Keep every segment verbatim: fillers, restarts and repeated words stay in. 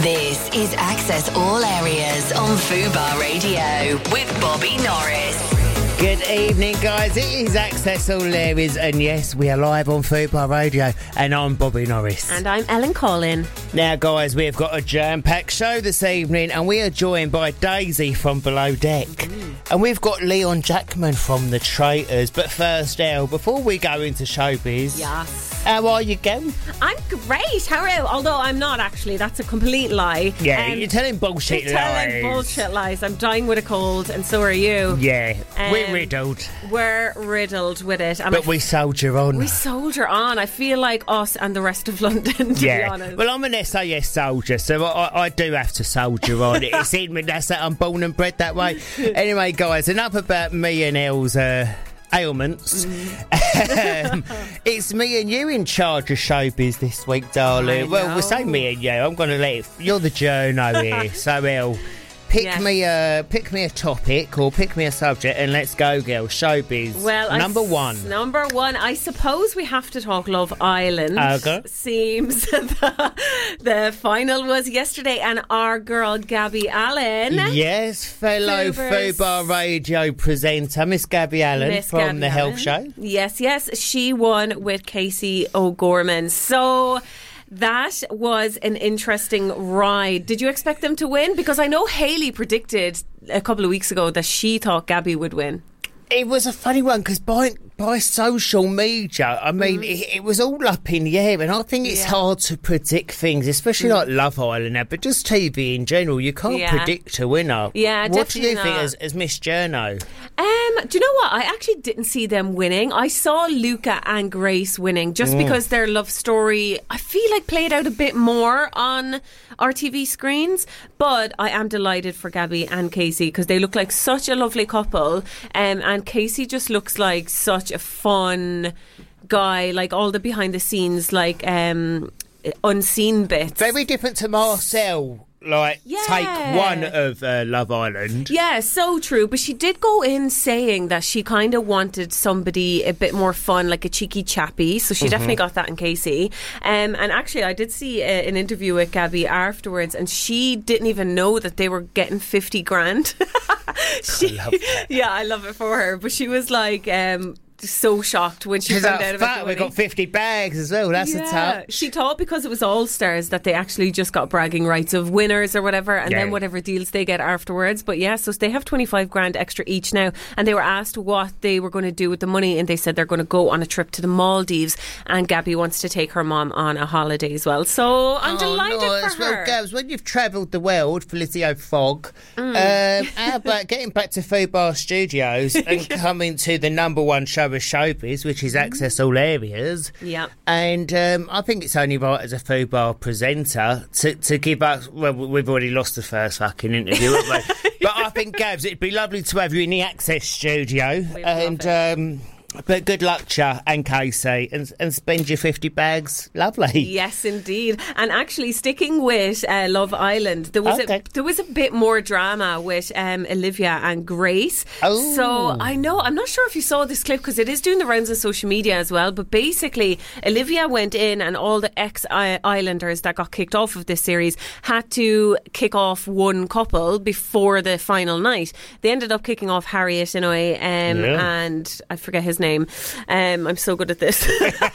This is Access All Areas on Fubar Radio with Bobby Norris. Good evening, guys. It is Access All Areas, and yes, we are live on Fubar Radio, and I'm Bobby Norris. And I'm Ellen Collin. Now, guys, we've got a jam-packed show this evening, and we are joined by Daisy from Below Deck. Mm-hmm. And we've got Leon Jackman from The Traitors. But first, Elle, before we go into showbiz... Yes. How are you going? I'm great. How are you? Although I'm not, actually. That's a complete lie. Yeah, um, you're telling bullshit you're lies. telling bullshit lies. I'm dying with a cold, and so are you. Yeah, um, we're riddled. We're riddled with it. And but f- we soldier on. We soldier on. I feel like us and the rest of London, to yeah. be honest. Well, I'm an S A S soldier, so I, I do have to soldier on. It's in me. That's that. I'm born and bred that way. Anyway, guys, enough about me and Elle's uh, ailments. Mm. um, it's me and you in charge of showbiz this week, darling. Well, we'll say me and you. I'm going to let it. You're the journo here, so Elle. Pick yes. me a pick me a topic or pick me a subject and let's go, girl. Showbiz. Well, number I, one. Number one. I suppose we have to talk Love Island. Okay. Seems the, the final was yesterday, and our girl Gabby Allen. Yes, fellow Fubar's, Fubar Radio presenter, Miss Gabby Allen Miss from Gabby the Allen. Health Show. Yes, yes, she won with Casey O'Gorman. So. That was an interesting ride. Did you expect them to win? Because I know Hayley predicted a couple of weeks ago that she thought Gabby would win. It was a funny one because by by social media, I mean, mm. it, it was all up in the air, and I think it's yeah. hard to predict things, especially mm. like Love Island now, but just T V in general. You can't yeah. predict a winner. Yeah, what do you not. think as, as Miss Journo? Um, do you know what? I actually didn't see them winning. I saw Luca and Grace winning just mm. because their love story, I feel like, played out a bit more on R T V screens. But I am delighted for Gabby and Casey because they look like such a lovely couple. Um, and Casey just looks like such a fun guy, like all the behind the scenes, like um, unseen bits. Very different to Marcel. Like, yeah. take one of uh, Love Island. Yeah, so true. But she did go in saying that she kind of wanted somebody a bit more fun, like a cheeky chappy. So she mm-hmm. definitely got that in Casey. Um, and actually, I did see a, an interview with Gabby afterwards, and she didn't even know that they were getting fifty grand. she, I love that. Yeah, I love it for her. But she was like... Um, so shocked when she She's found like, out about fat, the we got fifty bags as well. That's yeah. a touch. She thought because it was All Stars that they actually just got bragging rights of winners or whatever, and yeah. then whatever deals they get afterwards. But yeah, so they have twenty-five grand extra each now, and they were asked what they were going to do with the money, and they said they're going to go on a trip to the Maldives, and Gabby wants to take her mom on a holiday as well. So I'm oh, delighted nice. for her. Well, Gabs, when you've travelled the world, Felicio Fogg, mm. um, how about getting back to Fubar Studios and coming to the number one show of showbiz, which is Access All Areas. Yeah. And um, I think it's only right as a Fubar presenter to, to give us... Well, we've already lost the first fucking interview, haven't we? But I think, Gabs, it'd be lovely to have you in the Access studio. We and um, But good luck, Cha and Casey, and, and spend your fifty bags. Lovely. Yes, indeed. And actually, sticking with uh, Love Island, there was okay. a there was a bit more drama with um, Olivia and Grace. Oh. So I know, I'm not sure if you saw this clip because it is doing the rounds on social media as well. But basically, Olivia went in, and all the ex-Islanders that got kicked off of this series had to kick off one couple before the final night. They ended up kicking off Harriet and I, um, yeah. and I forget his name. Name. Um, I'm so good at this.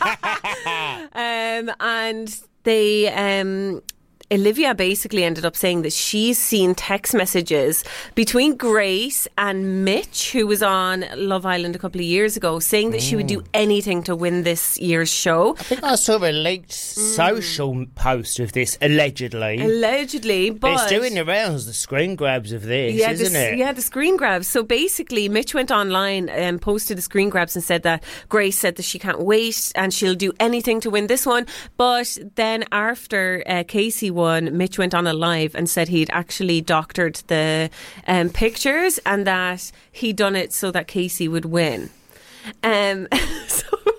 um, and they... Um, Olivia basically ended up saying that she's seen text messages between Grace and Mitch, who was on Love Island a couple of years ago, saying that mm. she would do anything to win this year's show. I think I saw a leaked mm. social post of this, allegedly. Allegedly, but... It's doing the rounds, the screen grabs of this, yeah, isn't the, it? Yeah, the screen grabs. So basically, Mitch went online and posted the screen grabs and said that Grace said that she can't wait and she'll do anything to win this one. But then after uh, Casey won, Mitch went on a live and said he'd actually doctored the um, pictures and that he'd done it so that Casey would win. Um, so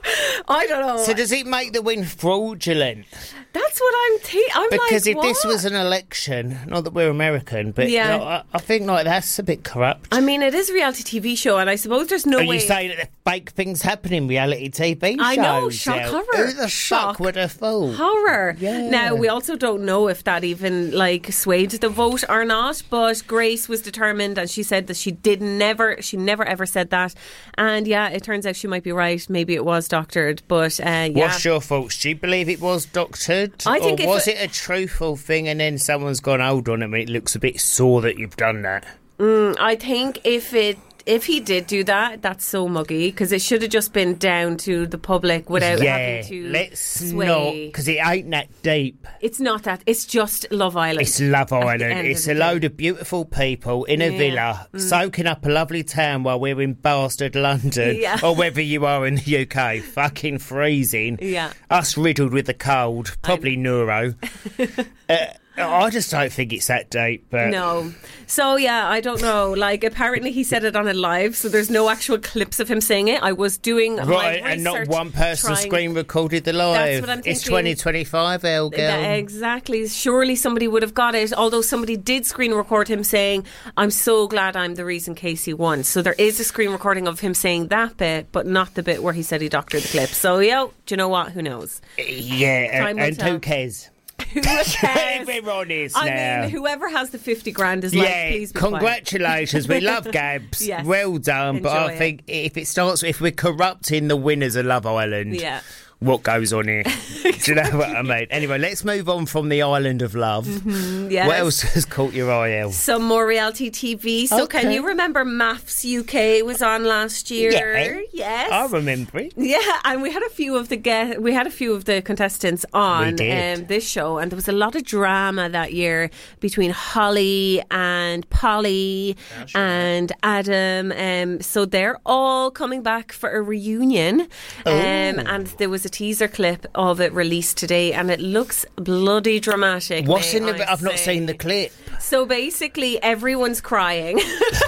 I don't know. So does it make the win fraudulent? That's what I'm thinking. I'm Because like, if this what? was an election, not that we're American, but Yeah. you know, I, I think like that's a bit corrupt. I mean, it is a reality T V show, and I suppose there's no Are way. you saying that the fake things happen in reality T V shows? I know, shock now? horror. Who the Shock. fuck would have thought? Horror. Yeah. Now, we also don't know if that even like swayed the vote or not, but Grace was determined, and she said that she did never, she never ever said that. And yeah, it turns out she might be right. Maybe it was doctored, but uh, yeah. What's your thoughts? Do you believe it was doctored? I think or if was it- it a truthful thing and then someone's gone, hold on a minute, it looks a bit sore that you've done that? Mm, I think if it. If he did do that, that's so muggy, because it should have just been down to the public without yeah, having to let's sway. not, because it ain't that deep. It's not that. It's just Love Island. It's Love the Island. end It's of a the load day. of beautiful people in a Yeah. villa, soaking up a lovely town while we're in bastard London, Yeah. or whether you are in the U K, fucking freezing. Yeah. Us riddled with the cold, probably neuro. uh, I just don't think it's that deep. But No. So, yeah, I don't know. Like, apparently he said it on a live, so there's no actual clips of him saying it. I was doing my Right, and not research one person trying- screen recorded the live. That's what I'm It's thinking. twenty twenty-five, El girl. Yeah, exactly. Surely somebody would have got it, although somebody did screen record him saying, I'm so glad I'm the reason Casey won. So there is a screen recording of him saying that bit, but not the bit where he said he doctored the clip. So, yeah, do you know what? Who knows? Yeah, Time and, will and tell. who cares? Who cares? We're honest I now. mean, whoever has the fifty grand is like, Yeah, please be quiet. congratulations. We love Gabs. Yes. Well done. But Enjoy I it. think if it starts, if we're corrupting the winners of Love Island, Yeah. what goes on here? Do you know what I mean? Anyway, let's move on from the island of love. Yes. What else has caught your eye, El? Some more reality T V. So, can Okay. you remember Maths U K was on last year? Yeah. Yes. I remember it. Yeah, and we had a few of the get we had a few of the contestants on We did. Um, this show, and there was a lot of drama that year between Holly and Polly and Adam. Um, so they're all coming back for a reunion, um, and there was a teaser clip of it released today, and it looks bloody dramatic. What's may in the? I I've not say. seen the clip. So basically, everyone's crying.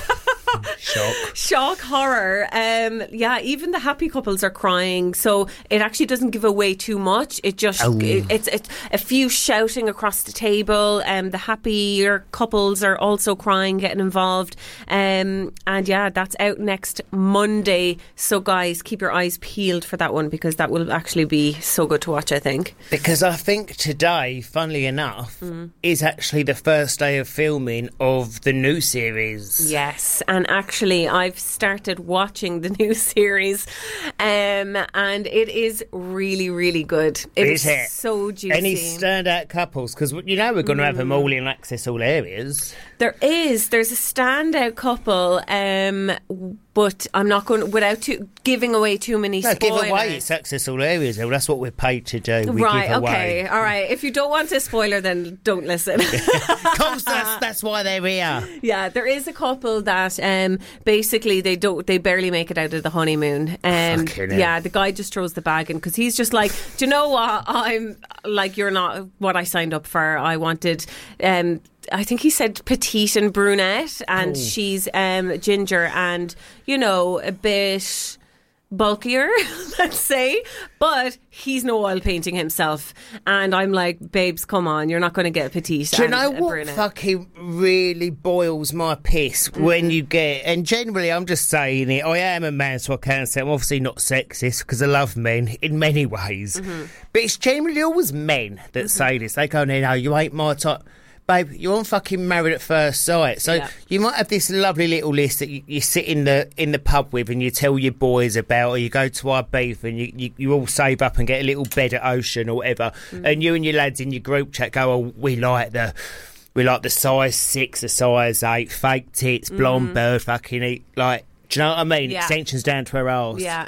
Shock. Shock, horror. Um, yeah, even the happy couples are crying. So it actually doesn't give away too much. It just Oh. it, it's, it's a few shouting across the table. Um, the happier couples are also crying, getting involved. Um, and yeah, that's out next Monday. So guys, keep your eyes peeled for that one, because that will actually be so good to watch, I think. Because I think today, funnily enough, Mm-hmm. is actually the first day of filming of the new series. Yes, and actually I've started watching the new series, um, and it is really, really good. It Is is it? so juicy. Any standout couples? Because you know we're going to have them all in access all areas. There is. There's a standout couple, um, but I'm not going without too, giving away too many No, give spoilers. away it's access all areas. Well, that's what we're paid to do. We Right, give away. okay, all right. If you don't want a spoiler, then don't listen. Of course, that's, that's why they're here. Yeah, there is a couple that um, basically they don't, they barely make it out of the honeymoon. Um, Fucking hell. yeah, the guy just throws the bag in because he's just like, do you know what? I'm like, you're not what I signed up for. I wanted. Um, I think he said petite and brunette, and she's um, ginger and, you know, a bit bulkier, let's say, but he's no oil painting himself. And I'm like, babes, come on, you're not going to get petite. Do you and know a what brunette. fucking really boils my piss Mm-hmm. when you get, and generally I'm just saying it, I am a man so I can't say I'm obviously not sexist because I love men in many ways, Mm-hmm. but it's generally always men that say this. They go, no, you ain't my type. Babe, you're on fucking Married at First Sight. So Yeah. you might have this lovely little list that you, you sit in the in the pub with and you tell your boys about, or you go to Ibiza and you, you, you all save up and get a little bed at Ocean or whatever, Mm. and you and your lads in your group chat go, oh, we like the... We like the size six, the size eight, fake tits, blonde bird, fucking eat. Like, do you know what I mean? Mm-hmm. Yeah. Extensions down to her arse. Yeah.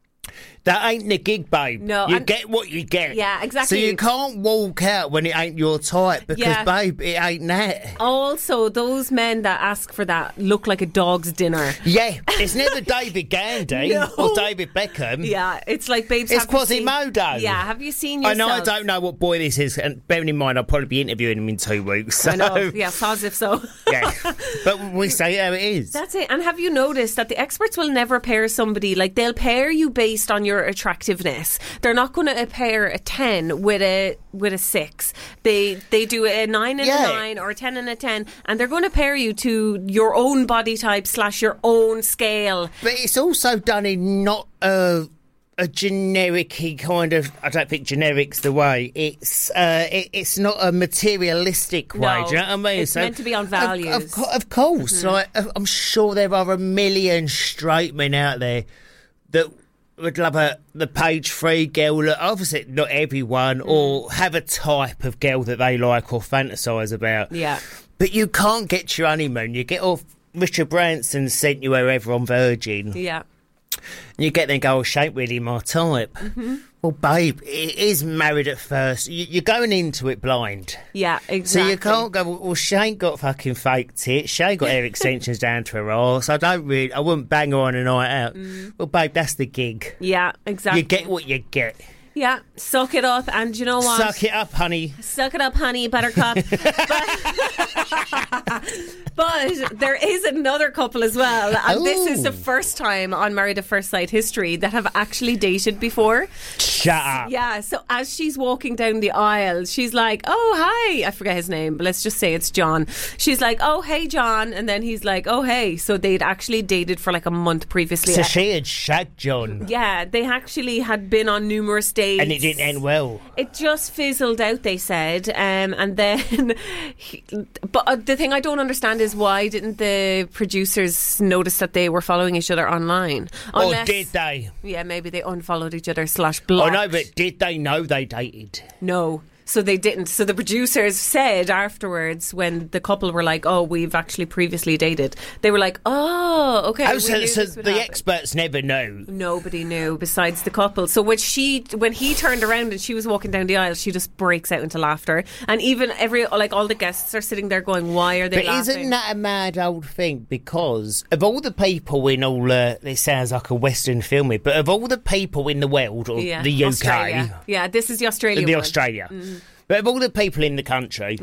That ain't the gig, babe. No, you and- get what you get. Yeah, exactly. So you can't walk out when it ain't your type because, Yeah. babe, it ain't that. Also, those men that ask for that look like a dog's dinner. Yeah, it's never David Gandy No. or David Beckham. Yeah, it's like, babes, It's have you seen- Quasimodo. Yeah, have you seen I yourself? know I don't know what boy this is, and bearing in mind I'll probably be interviewing him in two weeks. So, I know. Yeah, as if so. yeah. But we say how it is. That's it. And have you noticed that the experts will never pair somebody, like they'll pair you based on your their attractiveness. They're not going to pair a ten with a with a six. They they do a nine and Yeah. a nine or a ten and a ten, and they're going to pair you to your own body type slash your own scale. But it's also done in not a a generic-y kind of. I don't think generic's the way. It's uh, it, it's not a materialistic way. No, do you know what I mean? it's meant to be on of- values. Of, co- of course, Mm-hmm. like I'm sure there are a million straight men out there that would love a the page three girl. That obviously, not everyone, Mm. or have a type of girl that they like or fantasise about. Yeah. But you can't get your honeymoon. You get off. Richard Branson sent you wherever on Virgin. Yeah. And you get there and go, oh, she ain't really my type. Mm-hmm. Well, babe, it is Married at First. You, you're going into it blind. Yeah, So exactly. you can't go, well, she ain't got fucking fake tits. She ain't got hair extensions down to her arse. I don't really, I wouldn't bang her on a night out. Mm. Well, babe, that's the gig. Yeah, exactly. You get what you get. Yeah, suck it up, and you know what? Suck it up, honey. Suck it up, honey, buttercup. but, but there is another couple as well, and this is the Ooh. first time on Married at First Sight history that have actually dated before. Shut up. Yeah, so as she's walking down the aisle, she's like, oh, hi. I forget his name, but let's just say it's John. She's like, oh, hey, John. And then he's like, oh, hey. So they'd actually dated for like a month previously. So she had shagged John. Yeah, they actually had been on numerous dates. And it didn't end well. It just fizzled out, they said. Um, and then, he, but uh, the thing I don't understand is why didn't the producers notice that they were following each other online? Or did they? Yeah, maybe they unfollowed each other slash Oh, blocked. no, but did they know they dated? No. So they didn't. So the producers said afterwards, when the couple were like, "Oh, we've actually previously dated," they were like, "Oh, okay." Oh, we so, knew so this would the happen." experts never knew. Nobody knew besides the couple. So when she, when he turned around and she was walking down the aisle, she just breaks out into laughter. And even every, like all the guests are sitting there going, "Why are they But laughing?" isn't that a mad old thing? Because of all the people in all, uh, this sounds like a Western film, but of all the people in the world, or Yeah, the U K, Australia. Yeah, this is the Australian the one. Australia, Mm-hmm. but of all the people in the country,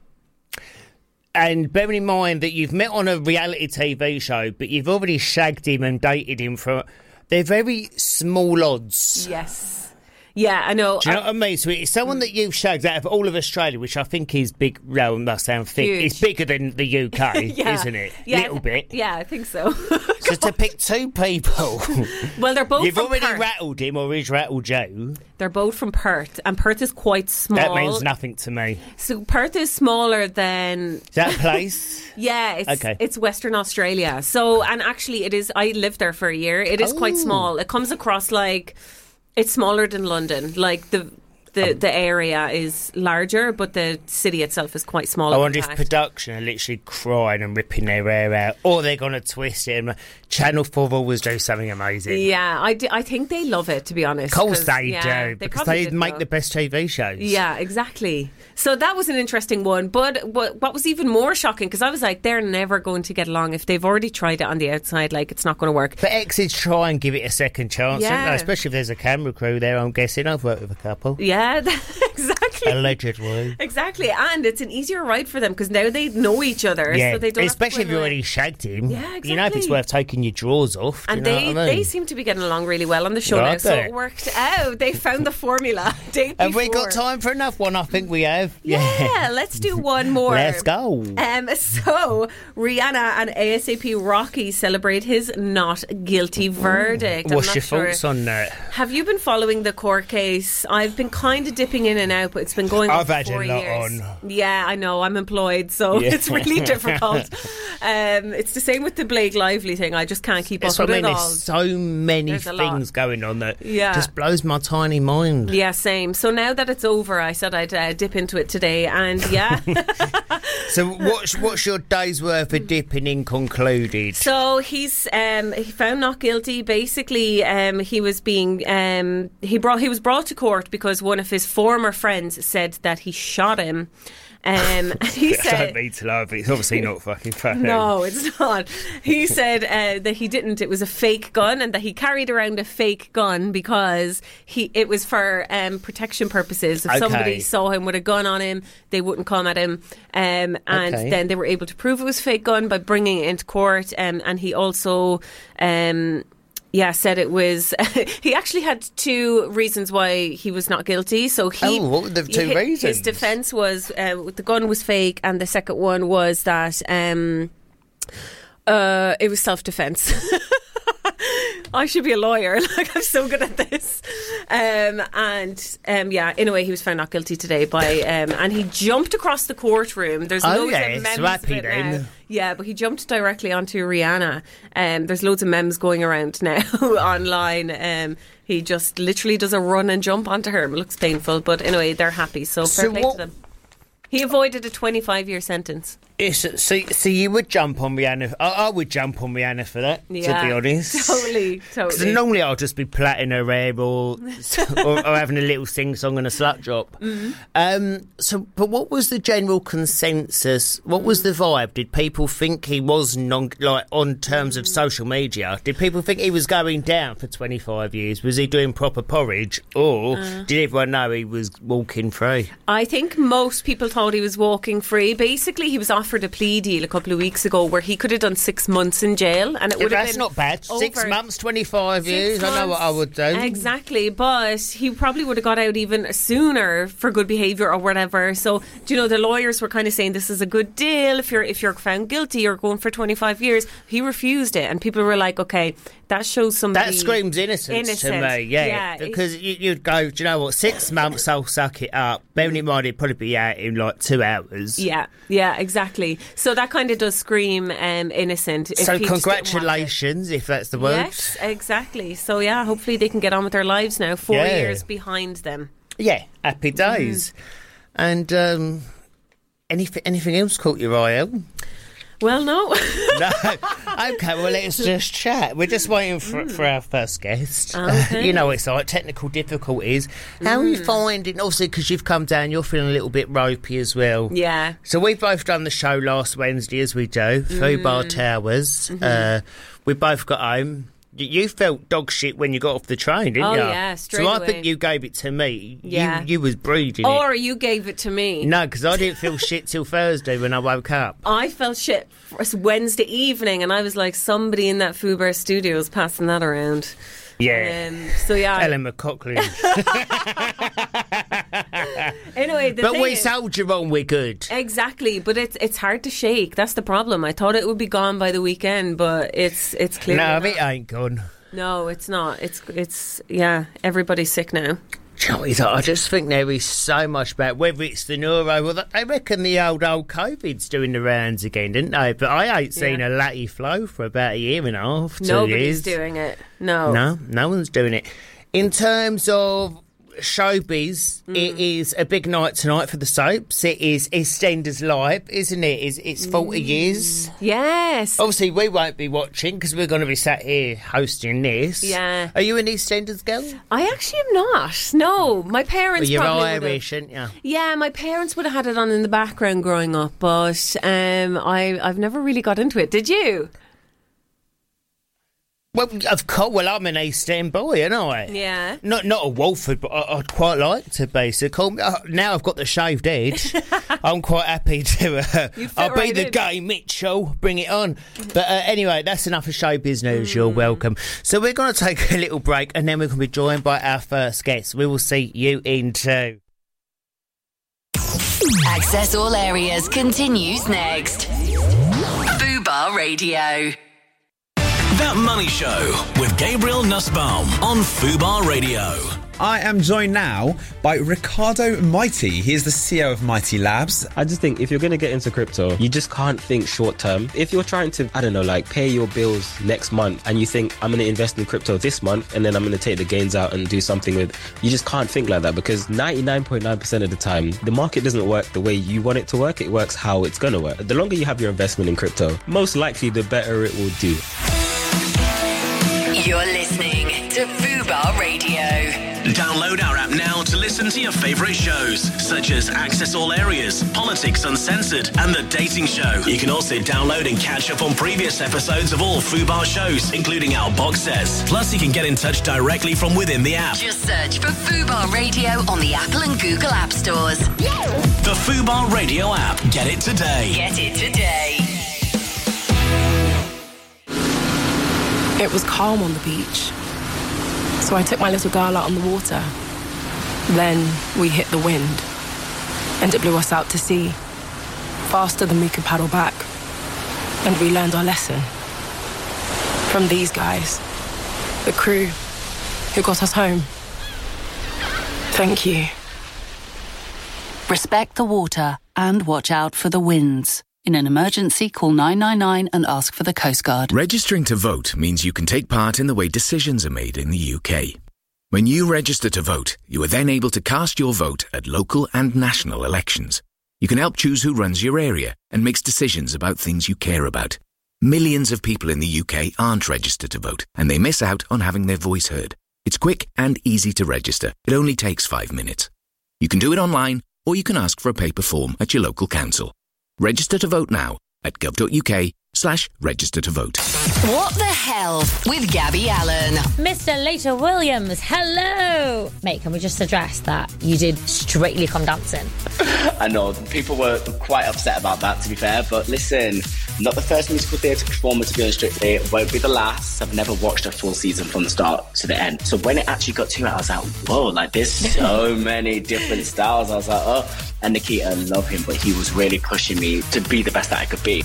and bearing in mind that you've met on a reality T V show, but you've already shagged him and dated him for, they're very small odds. Yes. Yeah, I know. Do you know what I mean? So it's someone that you've shagged out of all of Australia, which I think is big. Well, that sound thick. Huge. It's bigger than the U K, Yeah. isn't it? Yeah, Little bit. Yeah, I think so. So to pick two people, Well, they're both you've from already Perth. rattled him, or he's rattled you. They're both from Perth, and Perth is quite small. That means nothing to me. So Perth is smaller than. Is that a place? Yeah, it's Okay. it's Western Australia. So, and actually, it is. I lived there for a year. It is quite Oh. small. It comes across like it's smaller than London. Like the the the area is larger, but the city itself is quite small. I in wonder if fact. production are literally crying and ripping their hair out, or they're going to twist it. And Channel four always do something amazing. Yeah, I, d- I think they love it, to be honest. Of course 'cause, they yeah, do, because probably they did make though. the best T V shows. Yeah, exactly. So that was an interesting one. But what, what was even more shocking, because I was like, they're never going to get along if they've already tried it on the outside. Like, it's not going to work. But exes try and give it a second chance, don't Yeah. they? Especially if there's a camera crew there, I'm guessing. I've worked with a couple. Yeah, exactly. Allegedly. Exactly, and it's an easier ride for them because now they know each other. Yeah, so they don't especially have if to you go already in. shagged him. Yeah, You know if it's exactly. worth taking your drawers off. Do And you know they, what I mean? they seem to be getting along really well on the show Well, I now, so bet. it worked out. They found the formula. Date Have we before. got time for another one? I think we have. Yeah, let's do one more. Let's go. Um, so, Rihanna and ASAP Rocky celebrate his not guilty verdict. I'm What's not your sure. thoughts on that? Have you been following the court case? I've been kind of dipping in and out, but it's been going on I've for had a four lot years. on. Yeah, I know. I'm employed, so Yeah. it's really difficult. um, it's the same with the Blake Lively thing. I just can't keep That's up what I with mean. it all. There's so many There's a lot. things going on that Yeah. just blows my tiny mind. Yeah, same. So now that it's over, I said I'd uh, dip into it today, and yeah. So what's what's your day's worth of dipping in concluded? So he's um, he found not guilty. Basically, um, he was being um, he brought he was brought to court because one of his former friends said that he shot him. Um, and he I said, don't mean to laugh. It's obviously not fucking funny. no, it's not. He said uh, that he didn't. It was a fake gun, and that he carried around a fake gun because he it was for um, protection purposes. If Okay. somebody saw him with a gun on him, they wouldn't come at him. Um, and Okay. then they were able to prove it was fake gun by bringing it into court. Um, and he also. Um, Yeah, said it was... he actually had two reasons why he was not guilty. So he... Oh, what were the two he, reasons? His defence was uh, the gun was fake, and the second one was that um, uh, it was self-defence. I should be a lawyer. Like, I'm so good at this. Um, and um, yeah, in a way, he was found not guilty today by, um, and he jumped across the courtroom. There's oh, loads yes, of memes happy of it then. now. Yeah, but he jumped directly onto Rihanna. Um, there's loads of memes going around now online. Um, he just literally does a run and jump onto her. It looks painful, but anyway, they're happy. So fair So play what- to them. He avoided a twenty-five year sentence. It's, so, so you would jump on Rihanna. I, I would jump on Rihanna for that, Yeah, to be honest. Totally, Because totally. normally I'll just be plaiting her hair or, or, or having a little sing-song and a slut drop. Mm-hmm. Um, so, but what was the general consensus? What was the vibe? Did people think he was, non, like, on terms of social media, did people think he was going down for twenty-five years? Was he doing proper porridge? Or Uh. did everyone know he was walking free? I think most people thought he was walking free. Basically, he was offered a plea deal a couple of weeks ago where he could have done six months in jail, and it Yeah, would have that's been not bad. Six over- months, twenty-five Six years. I know what I months. would do. Exactly, but he probably would have got out even sooner for good behaviour or whatever. So, do you know, the lawyers were kind of saying this is a good deal. If you're if you're found guilty, you're going for twenty-five years. He refused it, and people were like, okay, that shows somebody... That screams innocence Innocent. to me, yeah. Yeah, because you, you'd go, do you know what, six months I'll suck it up. Bearing in mind, it'd probably be out in like two hours. Yeah, yeah, exactly. So that kind of does scream um, innocent. if So he just didn't want it. congratulations, if that's the word. Yes, exactly. So yeah, hopefully they can get on with their lives now. Four Yeah. years behind them. Yeah, happy days. Mm-hmm. And um, anything, anything else caught your eye out? Well, no. No. Okay, well, let's just chat. We're just waiting for, for our first guest. Okay. You know, it's like technical difficulties. How are you finding, obviously, because you've come down, you're feeling a little bit ropey as well. Yeah. So we both done the show last Wednesday, as we do, Food Bar Towers. Mm-hmm. Uh, we both got home. Y- You felt dog shit when you got off the train, didn't Oh, you? yeah, straight So I away. think you gave it to me. Yeah. You, you was breathing Or it. you gave it to me. No, because I didn't feel shit till Thursday when I woke up. I felt shit for Wednesday evening, and I was like, somebody in that Food Bar studio is passing that around. Yeah. Um, so yeah. Ellen McCaughlin. Anyway, the But thing we is, soldier on, we're good. exactly, but it's it's hard to shake. That's the problem. I thought it would be gone by the weekend, but it's it's clear. No, it ain't gone. No, it's not. It's it's yeah. Everybody's sick now. Do you know what it is? I just think there is so much about whether it's the neuro. Well, they reckon the old old COVID's doing the rounds again, didn't they? But I ain't seen Yeah. a latty flow for about a year and a half, two Nobody's years. doing it. No. No, no one's doing it. In terms of showbiz, Mm. it is a big night tonight for the soaps. It is EastEnders Live, isn't it? It's, it's forty Mm. years. Yes. Obviously, we won't be watching because we're going to be sat here hosting this. Yeah. Are you an EastEnders girl? I actually am not. No, my parents Well, you're probably Irish, would've- aren't you? Yeah, my parents would have had it on in the background growing up, but um, I I've never really got into it. Did you? Well, of course. Well, I'm an East End boy, aren't I? Yeah. Not not a Walford, but I, I'd quite like to be. So call me, uh, now I've got the shaved head. I'm quite happy to. Uh, You fit I'll be right the in. gay Mitchell. Bring it on. But uh, anyway, that's enough of showbiz news. You're Mm. welcome. So we're going to take a little break, and then we're going to be joined by our first guest. We will see you in two. Access All Areas continues next. Fubar Radio. That Money Show with Gabriel Nussbaum on Fubar Radio. I am joined now by Ricardo Mighty. He is the C E O of Mighty Labs. I just think if you're going to get into crypto, you just can't think short term. If you're trying to, I don't know, like pay your bills next month and you think, I'm going to invest in crypto this month and then I'm going to take the gains out and do something with, you just can't think like that because ninety-nine point nine percent of the time, the market doesn't work the way you want it to work. It works how it's going to work. The longer you have your investment in crypto, most likely the better it will do. You're listening to Fubar Radio. Download our app now to listen to your favourite shows, such as Access All Areas, Politics Uncensored, and The Dating Show. You can also download and catch up on previous episodes of all Fubar shows, including our box sets. Plus, you can get in touch directly from within the app. Just search for Fubar Radio on the Apple and Google App Stores. The Fubar Radio app. Get it today. Get it today. It was calm on the beach. So I took my little girl out on the water. Then we hit the wind, and it blew us out to sea, faster than we could paddle back. And we learned our lesson. From these guys, the crew who got us home. Thank you. Respect the water and watch out for the winds. In an emergency, call nine nine nine and ask for the Coast Guard. Registering to vote means you can take part in the way decisions are made in the U K. When you register to vote, you are then able to cast your vote at local and national elections. You can help choose who runs your area and makes decisions about things you care about. Millions of people in the U K aren't registered to vote, and they miss out on having their voice heard. It's quick and easy to register. It only takes five minutes. You can do it online, or you can ask for a paper form at your local council. Register to vote now at gov.uk slash register to vote. What the hell with Gabby Allen? Mister Later Williams, hello! Mate, can we just address that you did Strictly Come Dancing? I know, people were quite upset about that, to be fair, but listen, not the first musical theatre performer to be on Strictly, it won't be the last. I've never watched a full season from the start to the end. So when it actually got to it, I was like, whoa, like there's so many different styles. I was like, oh, and Nikita, love him, but he was really pushing me to be the best that I could be.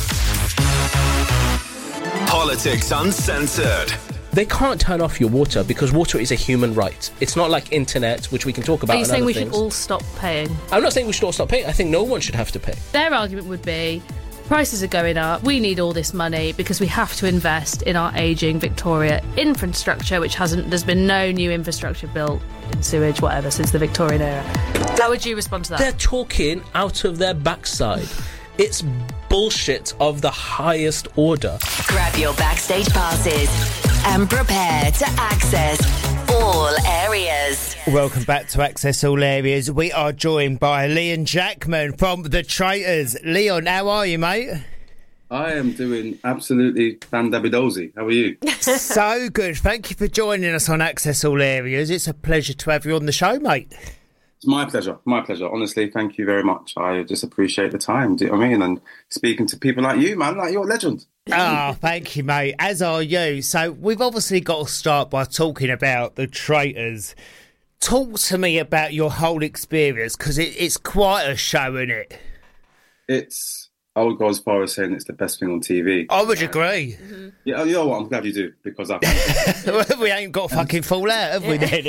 Politics Uncensored. They can't turn off your water because water is a human right. It's not like internet, which we can talk about. Are you saying we things. should all stop paying? I'm not saying we should all stop paying. I think no one should have to pay. Their argument would be, prices are going up, we need all this money because we have to invest in our ageing Victoria infrastructure, which hasn't, there's been no new infrastructure built in sewage, whatever, since the Victorian era. How would you respond to that? They're talking out of their backside. It's bullshit of the highest order. Grab your backstage passes and prepare to access all areas. Welcome back to Access All Areas. We are joined by Leon Jackman from The Traitors. Leon, how are you, mate? I am doing absolutely fandabidozy. How are you? So good. Thank you for joining us on Access All Areas. It's a pleasure to have you on the show, mate. It's my pleasure. My pleasure. Honestly, thank you very much. I just appreciate the time. Do you know what I mean? And speaking to people like you, man, like you're a legend. Ah, oh, thank you, mate. As are you. So we've obviously got to start by talking about The Traitors. Talk to me about your whole experience, because it, it's quite a show, isn't it? It's... I would go as far as saying it's the best thing on T V. I would agree. Mm-hmm. Yeah, you know what? I'm glad you do, because I... we ain't got fucking fall out, have we, then?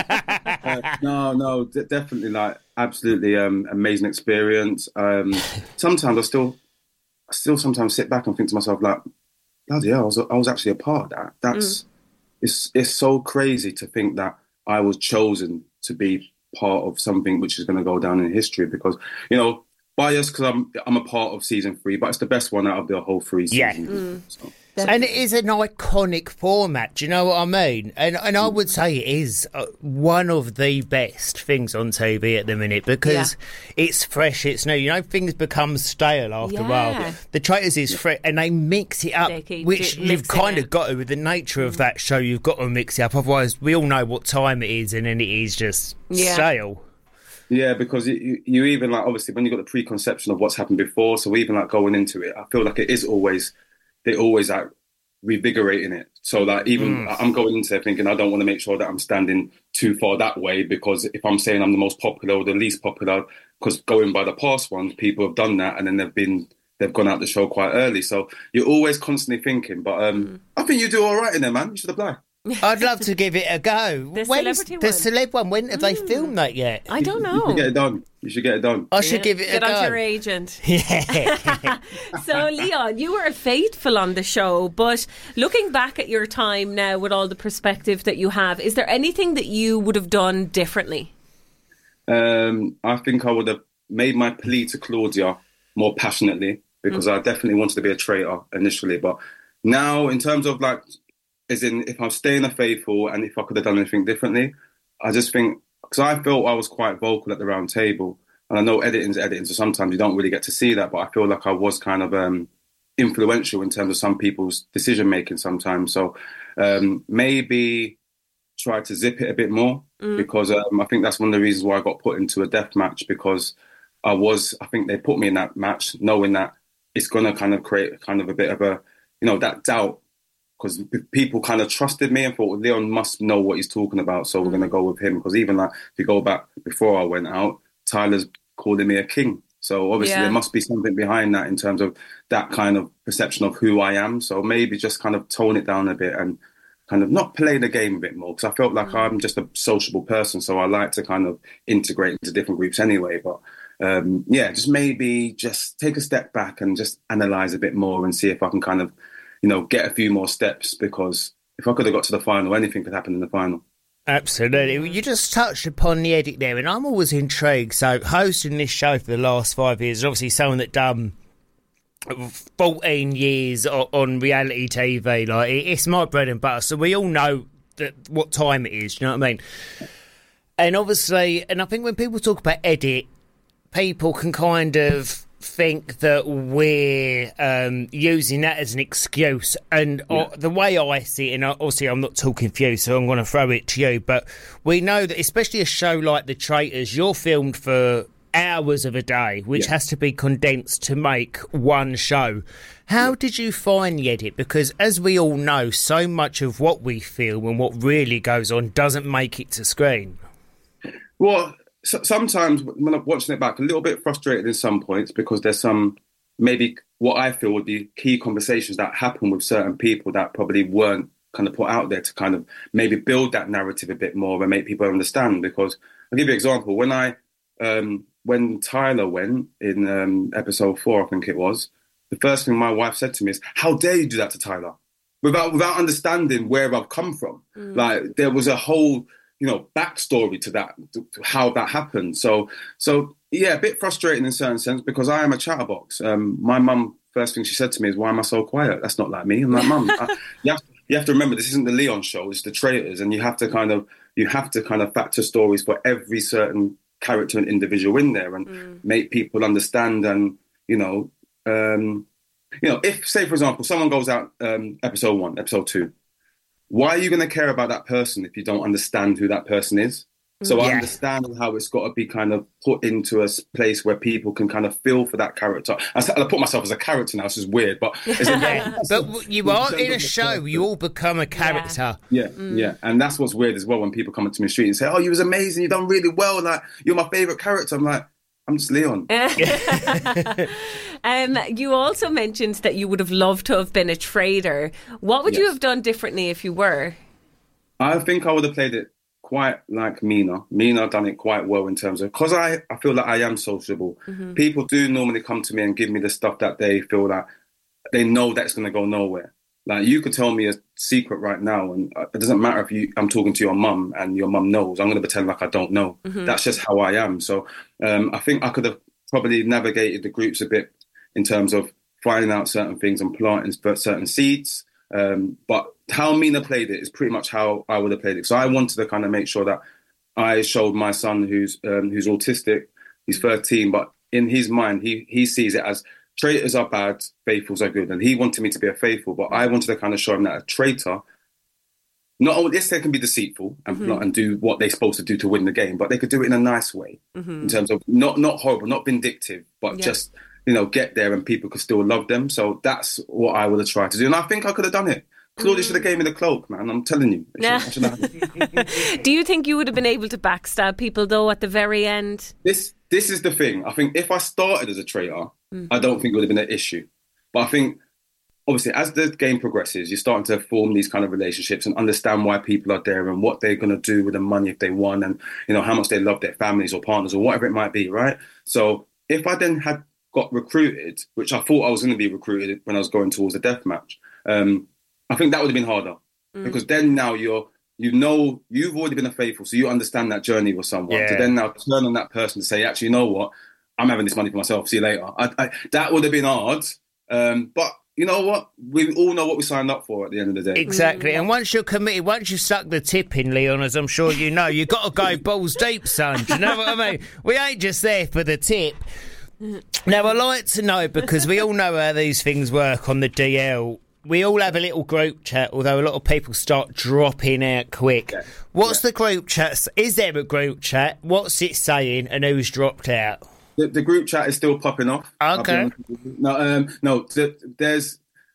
uh, no, no, d- definitely, like, absolutely um, amazing experience. Um, sometimes I still, I still sometimes sit back and think to myself, like, bloody hell, I was, I was actually a part of that. That's, mm. it's, it's so crazy to think that I was chosen to be part of something which is going to go down in history, because, you know, biased because I'm I'm a part of season three, but it's the best one out of the whole three seasons. Yeah, mm. so. And it is an iconic format. Do you know what I mean? And and I would say it is uh, one of the best things on T V at the minute, because yeah. it's fresh, it's new. You know, things become stale after yeah. a while. The Traitors is fresh, and they mix it up, which you've kind of got to with the nature of that show. You've got to mix it up, otherwise we all know what time it is, and then it is just yeah. stale. Yeah, because you, you even, like, obviously, when you've got the preconception of what's happened before, so even, like, going into it, I feel like it is always, they always, like, revigorating it. So, like, even mm. I'm going into it thinking I don't want to make sure that I'm standing too far that way, because if I'm saying I'm the most popular or the least popular, because going by the past ones, people have done that, and then they've been, they've gone out the show quite early. So you're always constantly thinking, but um, mm. I think you do all right in there, man. You should apply. I'd love to give it a go. The When's celebrity the one? celeb one? When have mm. they filmed that yet? I don't know. You should get it done. You should get it done. I yeah. should give it get a go. Get on to your agent. Yeah. So, Leon, you were faithful on the show, but looking back at your time now with all the perspective that you have, is there anything that you would have done differently? Um, I think I would have made my plea to Claudia more passionately, because mm. I definitely wanted to be a traitor initially. But now, in terms of, like, as in, if I'm staying a faithful and if I could have done anything differently, I just think, because I felt I was quite vocal at the round table, and I know editing's editing, so sometimes you don't really get to see that, but I feel like I was kind of um, influential in terms of some people's decision-making sometimes. So um, maybe try to zip it a bit more, mm. because um, I think that's one of the reasons why I got put into a death match, because I was, I think they put me in that match knowing that it's going to kind of create kind of a bit of a, you know, that doubt because people kind of trusted me and thought Leon must know what he's talking about, so we're going to go with him. Because even like if you go back before I went out, Tyler's calling me a king. So obviously Yeah. there must be something behind that in terms of that kind of perception of who I am. So maybe just kind of tone it down a bit and kind of not play the game a bit more, because I felt like I'm just a sociable person, so I like to kind of integrate into different groups anyway. But um, yeah, just maybe just take a step back and just analyse a bit more and see if I can kind of, you know, get a few more steps, because if I could have got to the final, anything could happen in the final. Absolutely. You just touched upon the edit there, and I'm always intrigued. So, hosting this show for the last five years, obviously someone that done fourteen years o- on reality T V. Like, it- it's my bread and butter. So we all know that what time it is. Do you know what I mean? And obviously, and I think when people talk about edit, people can kind of think that we're um, using that as an excuse. And Yeah. uh, the way I see it, and obviously I'm not talking for you, so I'm going to throw it to you, but we know that especially a show like The Traitors, you're filmed for hours of a day, which Yeah. has to be condensed to make one show. How did you find the edit? Because as we all know, so much of what we feel and what really goes on doesn't make it to screen. Well, so, sometimes when I'm watching it back, a little bit frustrated in some points, because there's some maybe what I feel would be key conversations that happen with certain people that probably weren't kind of put out there to kind of maybe build that narrative a bit more and make people understand. Because I'll give you an example. When I um, when Tyler went in um, episode four, I think it was, the first thing my wife said to me is, "How dare you do that to Tyler?" Without without understanding where I've come from. Mm. Like there was a whole, you know, backstory to that, to how that happened. So, so yeah, a bit frustrating in a certain sense, because I am a chatterbox. Um, my mum, first thing she said to me is, "Why am I so quiet?" That's not like me. I'm like, "Mum, I- you have, you have to remember, this isn't the Leon show, it's the Traitors, and you have to kind of, you have to kind of factor stories for every certain character and individual in there, and Mm. make people understand. And you know, um, you know, if say for example, someone goes out um, episode one, episode two. Why are you going to care about that person if you don't understand who that person is? So I Yeah. understand how it's got to be kind of put into a s- place where people can kind of feel for that character. I, s- I put myself as a character now, this is weird, but it's a, Yeah, but w- you are in a show, you all become a character. yeah, yeah, and that's what's weird as well, when people come up to me in the street and say, "Oh, you was amazing, you done really well, like you're my favourite character." I'm like, I'm just Leon. Um, you also mentioned that you would have loved to have been a trader. What would you Yes. have done differently if you were? I think I would have played it quite like Mina. Mina done it quite well in terms of, because I, I feel like I am sociable. Mhm. People do normally come to me and give me the stuff that they feel like they know that's going to go nowhere. Like you could tell me a secret right now, and it doesn't matter if you I'm talking to your mum and your mum knows. I'm going to pretend like I don't know. Mhm. That's just how I am. So um, I think I could have probably navigated the groups a bit in terms of finding out certain things and planting certain seeds. Um, but how Mina played it is pretty much how I would have played it. So I wanted to kind of make sure that I showed my son, who's um, who's autistic, he's thirteen, but in his mind, he he sees it as traitors are bad, faithfuls are good. And he wanted me to be a faithful, but I wanted to kind of show him that a traitor, not only, yes, they can be deceitful and, Mhm. and do what they're supposed to do to win the game, but they could do it in a nice way, Mhm. in terms of not not horrible, not vindictive, but Yeah. just, you know, get there and people could still love them. So that's what I would have tried to do. And I think I could have done it. Claudia should have gave me the cloak, man. I'm telling you. I should- I should have- Do you think you would have been able to backstab people, though, at the very end? This this is the thing. I think if I started as a traitor, Mm. I don't think it would have been an issue. But I think, obviously, as the game progresses, you're starting to form these kind of relationships and understand why people are there and what they're going to do with the money if they won, and you know how much they love their families or partners or whatever it might be, right? So if I then had got recruited, which I thought I was going to be recruited when I was going towards the death match, um, I think that would have been harder. Mm. Because then now you're, you know, you've already been a faithful, so you understand that journey with someone. Yeah. To then now turn on that person to say, actually, you know what, I'm having this money for myself. See you later. I, I, that would have been hard, um, but you know what? We all know what we signed up for at the end of the day. Exactly, and once you're committed, once you've sucked the tip in, Leon, as I'm sure you know, you've got to go balls deep, son. Do you know what I mean? We ain't just there for the tip. Now, I like to know, because we all know how these things work on the D L. We all have a little group chat, although a lot of people start dropping out quick. What's the group chat? Is there a group chat? What's it saying, and who's dropped out? The, the group chat is still popping off. Okay. No, um, no. th- There's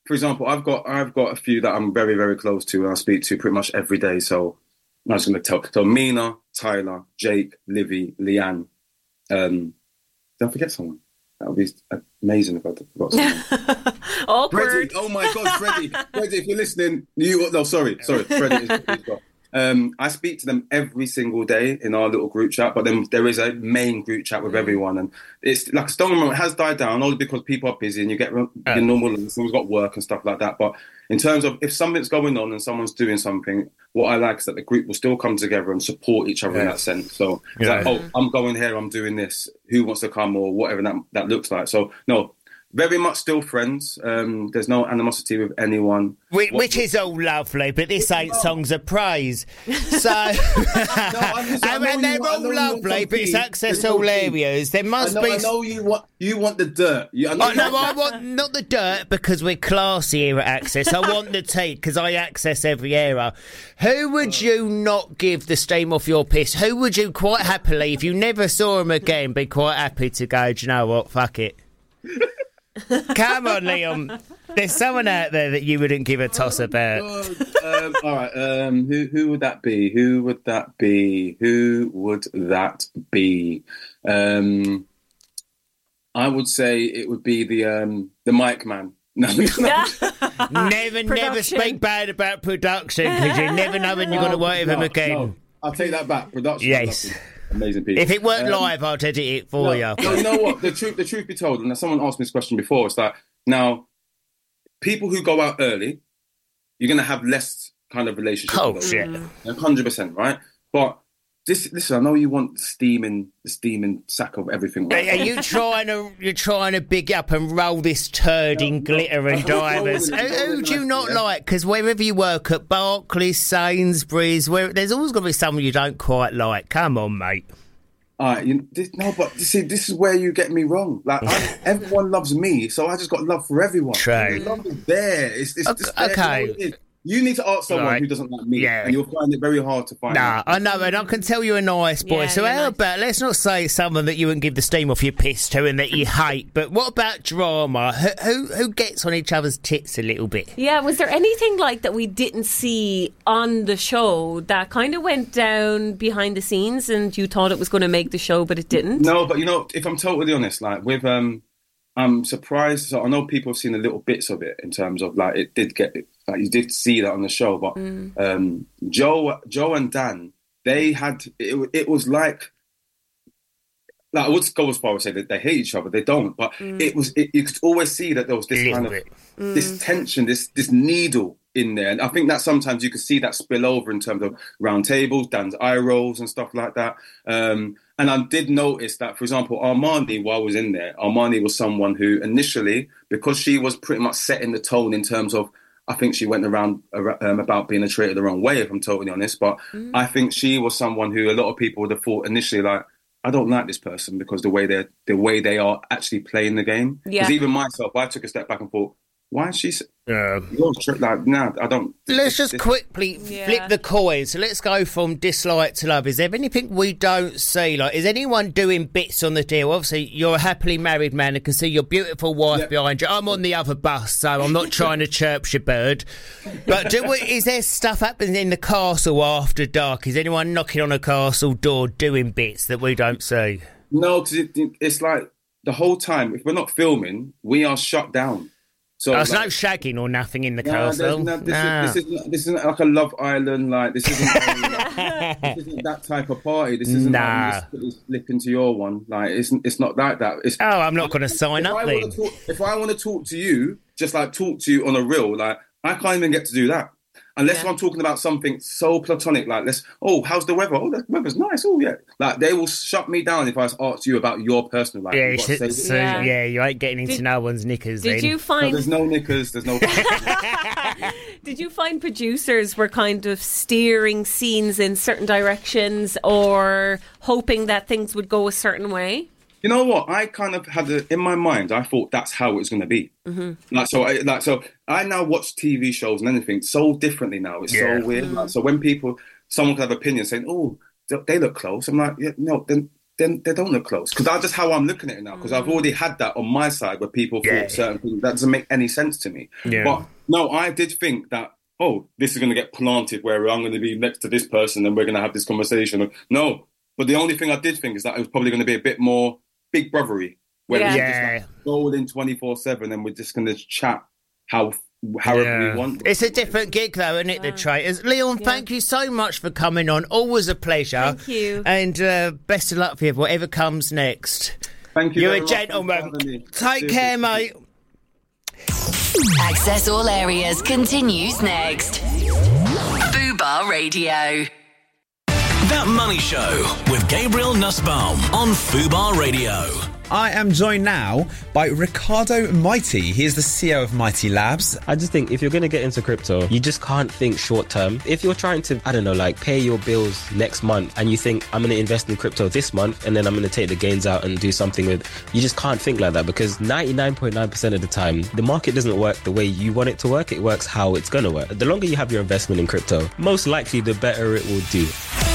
for example, I've got I've got a few that I'm very, very close to and I speak to pretty much every day. So I'm just going to tell. So Mina, Tyler, Jake, Livy, Leanne. Um, did I forget someone? That would be amazing if I forgot someone. Awkward. Freddie, oh my God, Freddie. Freddie, if you're listening, you no, sorry, sorry, Freddie. Is, is um, I speak to them every single day in our little group chat, but then there is a main group chat with everyone, and it's like don't remember, it has died down only because people are busy and you get your normal life. Someone's got work and stuff like that. But in terms of if something's going on and someone's doing something, what I like is that the group will still come together and support each other yeah. in that sense. So it's yeah. like, oh, I'm going here, I'm doing this. Who wants to come or whatever that that looks like. So no. Very much still friends. Um, there's no animosity with anyone. Which, which is all lovely, but this ain't songs of praise. So, no, just, and, and they're all lovely, but it's access all areas. There must I know, be. I know you want you want the dirt. You, I know oh, no, I want not the dirt because we're classy here at Access. I want the tea because I access every era. Who would you not give the steam off your piss? Who would you quite happily, if you never saw him again, be quite happy to go? Do you know what? Fuck it. Come on, Liam. There's someone out there that you wouldn't give a toss about. Oh, um, all right. Um, who who would that be? Who would that be? Who would that be? Um, I would say it would be the um, the mic man. No, no. never, never speak bad about production because you never know when you're going to work with no, him again. No. I'll take that back. Production. Yes. Amazing people. If it weren't um, live, I'd edit it for no, you. No, you know what? The truth, the truth be told, and someone asked me this question before, it's like, now, people who go out early, you're going to have less kind of relationship. Oh, with shit. one hundred percent, right? But this, listen, I know you want the steaming, the steaming sack of everything. Right? Are you trying to, you're trying to big up and roll this turd no, in glitter no, and diamonds? Who, who do you not yeah. like? Because wherever you work, at Barclays, Sainsbury's, where there's always going to be someone you don't quite like. Come on, mate. All right, you, this, no, but see, this is where you get me wrong. Like, I, everyone loves me, so I just got love for everyone. True. The love is there. It's, it's okay. just there. okay. You need to ask someone right. who doesn't like me, yeah. and you'll find it very hard to find. Nah, out. I know, and I can tell you're a nice boy. Yeah, so how nice. about, let's not say someone that you wouldn't give the steam off your piss to and that you hate, but what about drama? Who, who who gets on each other's tits a little bit? Yeah, was there anything like that we didn't see on the show that kind of went down behind the scenes and you thought it was going to make the show, but it didn't? No, but you know, if I'm totally honest, like with... um. I'm surprised. So I know people have seen the little bits of it in terms of like it did get like you did see that on the show, but mm. um, Joe, Joe and Dan, they had it. It was like like I would go as far as say that they hate each other. They don't, but mm. it was. It, you could always see that there was this kind of mm. this tension, this this needle in there, and I think that sometimes you could see that spill over in terms of round tables, Dan's eye rolls and stuff like that. Um, And I did notice that, for example, Armani, while I was in there, Armani was someone who initially, because she was pretty much setting the tone in terms of, I think she went around um, about being a traitor the wrong way, if I'm totally honest. But mm. I think she was someone who a lot of people would have thought initially, like, I don't like this person because the way they the way they are actually playing the game. Because yeah. even myself, I took a step back and thought, why is she... Yeah. Like, no, I don't... Let's just quickly yeah. flip the coin. So let's go from dislike to love. Is there anything we don't see? Like, is anyone doing bits on the deal? Obviously, you're a happily married man and can see your beautiful wife yep. behind you. I'm on the other bus, so I'm not trying to chirp your bird. But do we, is there stuff happening in the castle after dark? Is anyone knocking on a castle door doing bits that we don't see? No, because it, it's like the whole time, if we're not filming, we are shut down. So there's like, no shagging or nothing in the no, castle. No, this, nah. is, this, isn't, this isn't like a Love Island. Like this isn't, like, this isn't that type of party. This isn't nah. like you just slip into your one. Like it's it's not like that. It's, oh, I'm not going to sign up then. Talk, if I want to talk to you, just like talk to you on a real, like I can't even get to do that. Unless yeah. I'm talking about something so platonic, like let's. Oh, how's the weather? Oh, the weather's nice. Oh, yeah. Like they will shut me down if I ask you about your personal life. Yeah, so, so, yeah. yeah, you ain't getting into did, no one's knickers. Did then. you find? No, there's no knickers. There's no. Did you find producers were kind of steering scenes in certain directions or hoping that things would go a certain way? You know what? I kind of had a, in my mind. I thought that's how it was going to be. Mm-hmm. Like so, I, like so. I now watch T V shows and anything so differently now. It's yeah. so weird. Mm-hmm. Like, so when people, someone could have opinions saying, "Oh, they look close," I'm like, yeah, "No, then then they don't look close. Because that's just how I'm looking at it now. Because I've already had that on my side where people Yeah. thought certain things. That doesn't make any sense to me. Yeah. But no, I did think that, oh, this is going to get planted where I'm going to be next to this person and we're going to have this conversation. No. But the only thing I did think is that it was probably going to be a bit more Big Brothery. Where Yeah. we Yeah. just like golden twenty-four seven and we're just going to chat how however Yeah. we want. It's a different gig, though, isn't it, The Traitors? Leon, thank you so much for coming on. Always a pleasure. Thank you. And uh, best of luck for you, whatever comes next. Thank you You're very a much. gentleman. Thanks for having me. Take Cheers. care, mate. Access All Areas continues next. Fubar Radio. That Money Show with Gabriel Nussbaum on Fubar Radio. I am joined now by Ricardo Mighty. He is the C E O of Mighty Labs. I just think if you're going to get into crypto, you just can't think short term. If you're trying to, I don't know, like pay your bills next month and you think, I'm going to invest in crypto this month and then I'm going to take the gains out and do something with, you just can't think like that, because ninety-nine point nine percent of the time, the market doesn't work the way you want it to work. It works how it's going to work. The longer you have your investment in crypto, most likely the better it will do.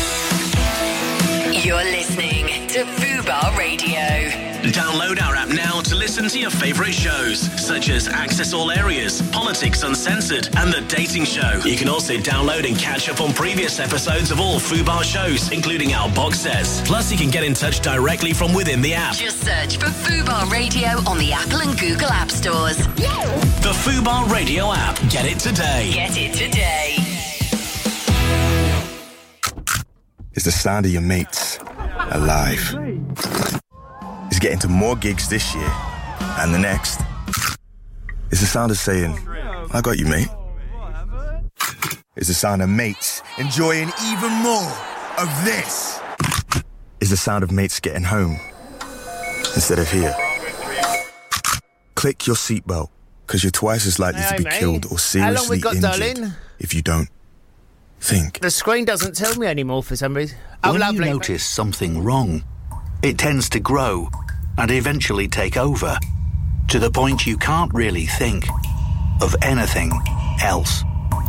You're listening to Fubar Radio. Download our app now to listen to your favourite shows, such as Access All Areas, Politics Uncensored, and The Dating Show. You can also download and catch up on previous episodes of all Fubar shows, including our box sets. Plus, you can get in touch directly from within the app. Just search for Fubar Radio on the Apple and Google App Stores. The Fubar Radio app. Get it today. Get it today. It's the sound of your mates alive. It's getting to more gigs this year and the next. It's the sound of saying, I got you, mate. It's the sound of mates enjoying even more of this. It's the sound of mates getting home instead of here. Click your seatbelt, because you're twice as likely Hey, to be mate. killed or How long we seriously got, injured darling? if you don't. Think. The screen doesn't tell me anymore for some reason. Oh, when lovely. you notice something wrong, it tends to grow and eventually take over, to the point you can't really think of anything else.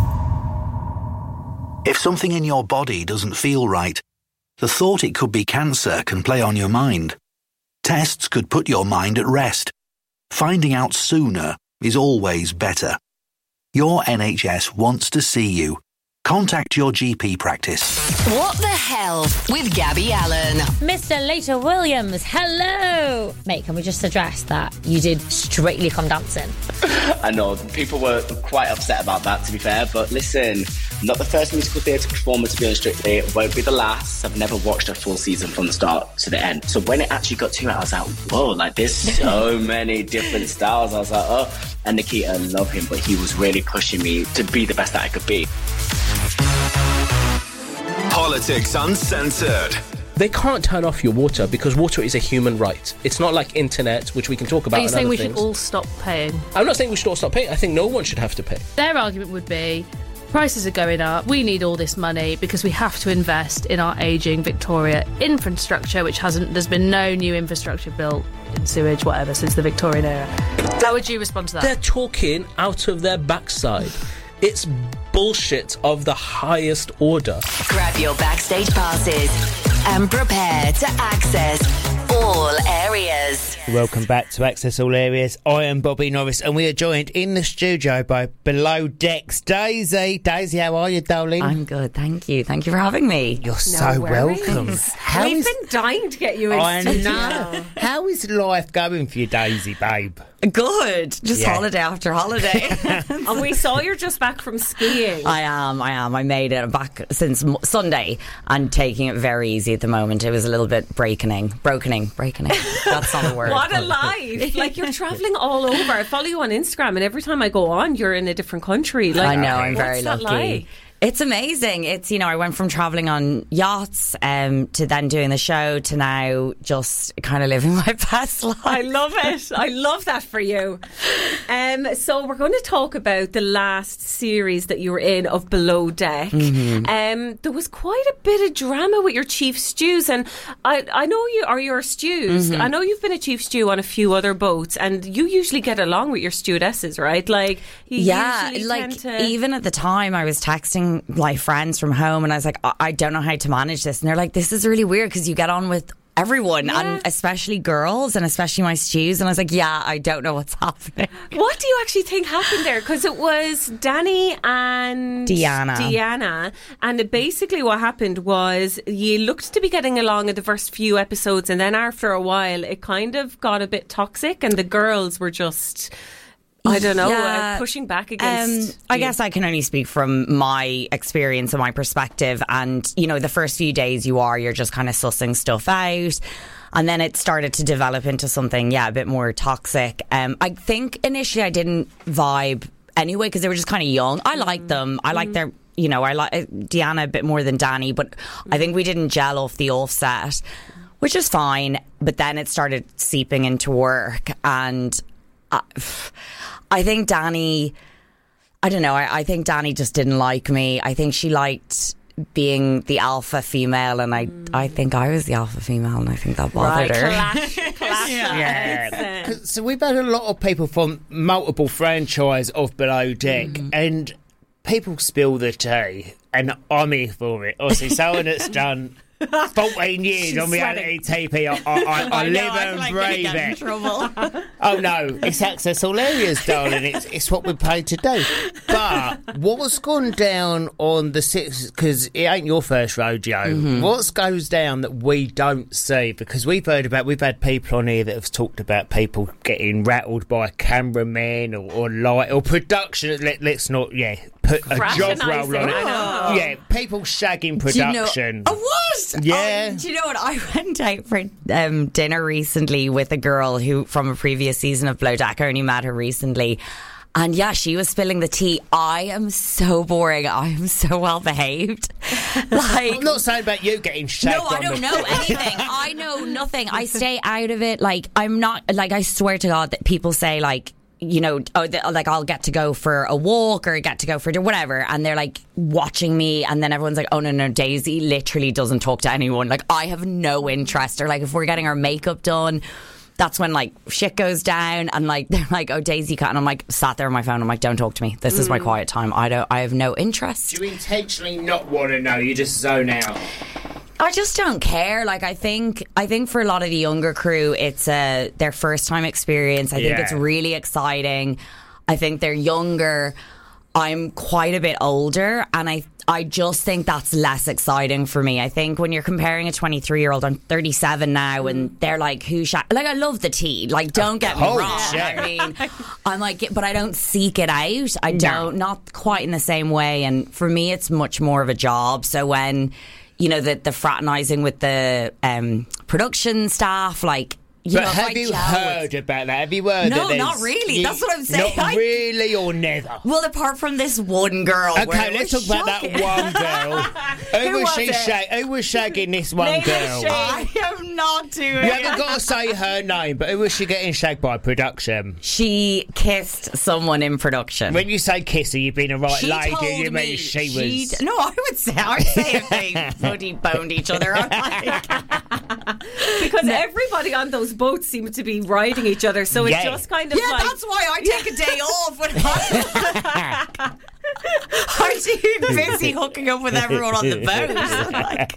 If something in your body doesn't feel right, the thought it could be cancer can play on your mind. Tests could put your mind at rest. Finding out sooner is always better. Your N H S wants to see you. Contact your G P practice. What the hell with Gabby Allen? Mister Later Williams, hello! Mate, can we just address that you did Strictly Come Dancing? I know, people were quite upset about that, to be fair, but listen, not the first musical theatre performer to be on Strictly, it won't be the last. I've never watched a full season from the start to the end. So when it actually got to it, I was like, whoa, like there's so many different styles. I was like, oh, and Nikita, I love him, but he was really pushing me to be the best that I could be. Politics Uncensored. They can't turn off your water because water is a human right. It's not like internet, which we can talk about. Are you and saying other we things. should all stop paying? I'm not saying we should all stop paying. I think no one should have to pay. Their argument would be prices are going up. We need all this money because we have to invest in our ageing Victoria infrastructure, which hasn't. There's been no new infrastructure built in sewage, whatever, since the Victorian era. How would you respond to that? They're talking out of their backside. It's bullshit of the highest order. Grab your backstage passes and prepare to access all areas. Welcome back to Access All Areas. I am Bobby Norris, and we are joined in the studio by Below Decks Daisy. Daisy, how are you, darling? I'm good, thank you. Thank you for having me. You're so welcome. How We've is- been dying to get you in I studio. know. How is life going for you, Daisy, babe? Good. Just Yeah. holiday after holiday. And we saw you're just back from skiing. I am, I am. I made it I'm back since Mo- Sunday and taking it very easy at the moment. It was a little bit breakening. Brokening. Breakening. That's not a word. What a life! Like you're traveling all over. I follow you on Instagram, and every time I go on, you're in a different country. Like, I know, I'm what's very that lucky. like? It's amazing. It's, you know, I went from travelling on yachts um, to then doing the show to now just kind of living my best life. I love it. I love that for you. Um, so we're going to talk about the last series that you were in of Below Deck. Mhm. Um, there was quite a bit of drama with your chief stews, and I, I know you are your stews. Mhm. I know you've been a chief stew on a few other boats, and you usually get along with your stewardesses, right? Like, you Yeah, usually like tend to... even at the time I was texting my friends from home and I was like, I, I don't know how to manage this. And they're like, this is really weird because you get on with everyone, Yeah. and especially girls, and especially my stews. And I was like, yeah, I don't know what's happening. What do you actually think happened there? Because it was Danny and Deanna. Deanna, and basically what happened was you looked to be getting along in the first few episodes, and then after a while, it kind of got a bit toxic, and the girls were just, I don't know, Yeah. uh, pushing back against. Um, I you. guess I can only speak from my experience and my perspective. And, you know, the first few days you are, you're just kind of sussing stuff out. And then it started to develop into something, yeah, a bit more toxic. Um, I think initially I didn't vibe anyway because they were just kind of young. I liked them. I liked their, you know, I like Deanna a bit more than Danny, but I think we didn't gel off the offset, which is fine. But then it started seeping into work, and I, I think Danny, I don't know, I, I think Danny just didn't like me. I think she liked being the alpha female, and I I think I was the alpha female, and I think that bothered Right, her. clash, clash. Yeah. 'Cause- So we've had a lot of people from multiple franchise of Below Deck, Mm-hmm. and people spill the tea, and I'm here for it. Obviously, someone that's done fourteen years She's on reality sweating. T V, I, I, I, I I know, live I feel and like we're gonna breathe get in it. trouble. Oh no, it's Access All Areas, darling. It's, it's what we're paid to do. But what's gone down on the six, because it ain't your first rodeo, Mm-hmm. what goes down that we don't see? Because we've heard about, we've had people on here that have talked about people getting rattled by cameramen or, or light or production. Let, let's not, yeah, put a job role on it. I know. Yeah, people shagging Do you know- production. Oh, what? Yeah. Oh, do you know what? I went out for um, dinner recently with a girl who, from a previous season of Below Deck, I only met her recently. And yeah, she was spilling the tea. I am so boring. I am so well behaved. Like, I'm not saying about you getting shagged. no, I on don't the- know anything. I know nothing. I stay out of it. Like, I'm not, like, I swear to God that people say, like, you know, oh, the, like I'll get to go for a walk or get to go for whatever, and they're like watching me, and then everyone's like, oh no, no, Daisy literally doesn't talk to anyone. Like, I have no interest. Or like if we're getting our makeup done, that's when like shit goes down, and like they're like, oh, Daisy can't. And I'm like sat there on my phone. I'm like, don't talk to me. This is my Mm. quiet time. I don't. I have no interest. Do you intentionally not want to know? You just zone out. I just don't care. Like, I think, I think for a lot of the younger crew, it's uh, their first time experience. I think Yeah. it's really exciting. I think they're younger. I'm quite a bit older, and I, I just think that's less exciting for me. I think when you're comparing a twenty-three year old, I'm thirty-seven now, and they're like, who sha-? Like, I love the tea. Like, don't get me Oh, wrong. shit. I mean, I'm like, but I don't seek it out. I don't, not quite in the same way. And for me, it's much more of a job. So when, you know, the, the fraternising with the um, production staff, like, you But know, if have I you gel heard with- about that? Have you heard No, that there's- not really. you- That's what I'm saying. Not I- really or never? Well, apart from this one girl. where Okay, it let's was talk about shocking. that one girl. Who, Who was was she? it? Shag- who was shagging this one Name girl? the shade. I am not doing You haven't got to say her name, but who was she getting shagged by production? She kissed someone in production. When you say kiss her, you've been a right She lady. told You mean me she she was? d- no, I would say I would say if they bloody boned each other. I'm like, Because everybody on those boats seemed to be riding each other, so Yeah. it's just kind of yeah, like. that's why I take a day off when I'm, I'm too busy hooking up with everyone on the boat. Like,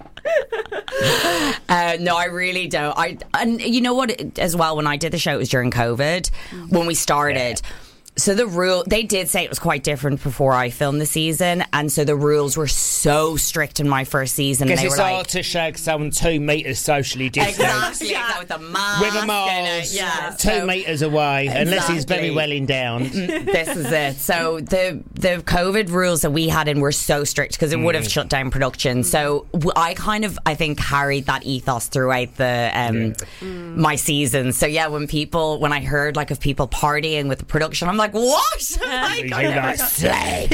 uh, no, I really don't. I and you know what? As well, when I did the show, it was during COVID when we started. So the rule, they did say it was quite different before I filmed the season, and so the rules were so strict in my first season. Because They it's were hard like, to shag someone two metres socially distant. exactly, yeah. with a mask, With a and mask, yeah, two so- metres away, unless he's very Exactly. well endowed. This is it. So the the COVID rules that we had in were so strict because it would have Mm. shut down production. So w- I kind of I think carried that ethos throughout the um, my season. So yeah, when people when I heard like of people partying with the production, I'm like, what? Like, I You never like got- slag.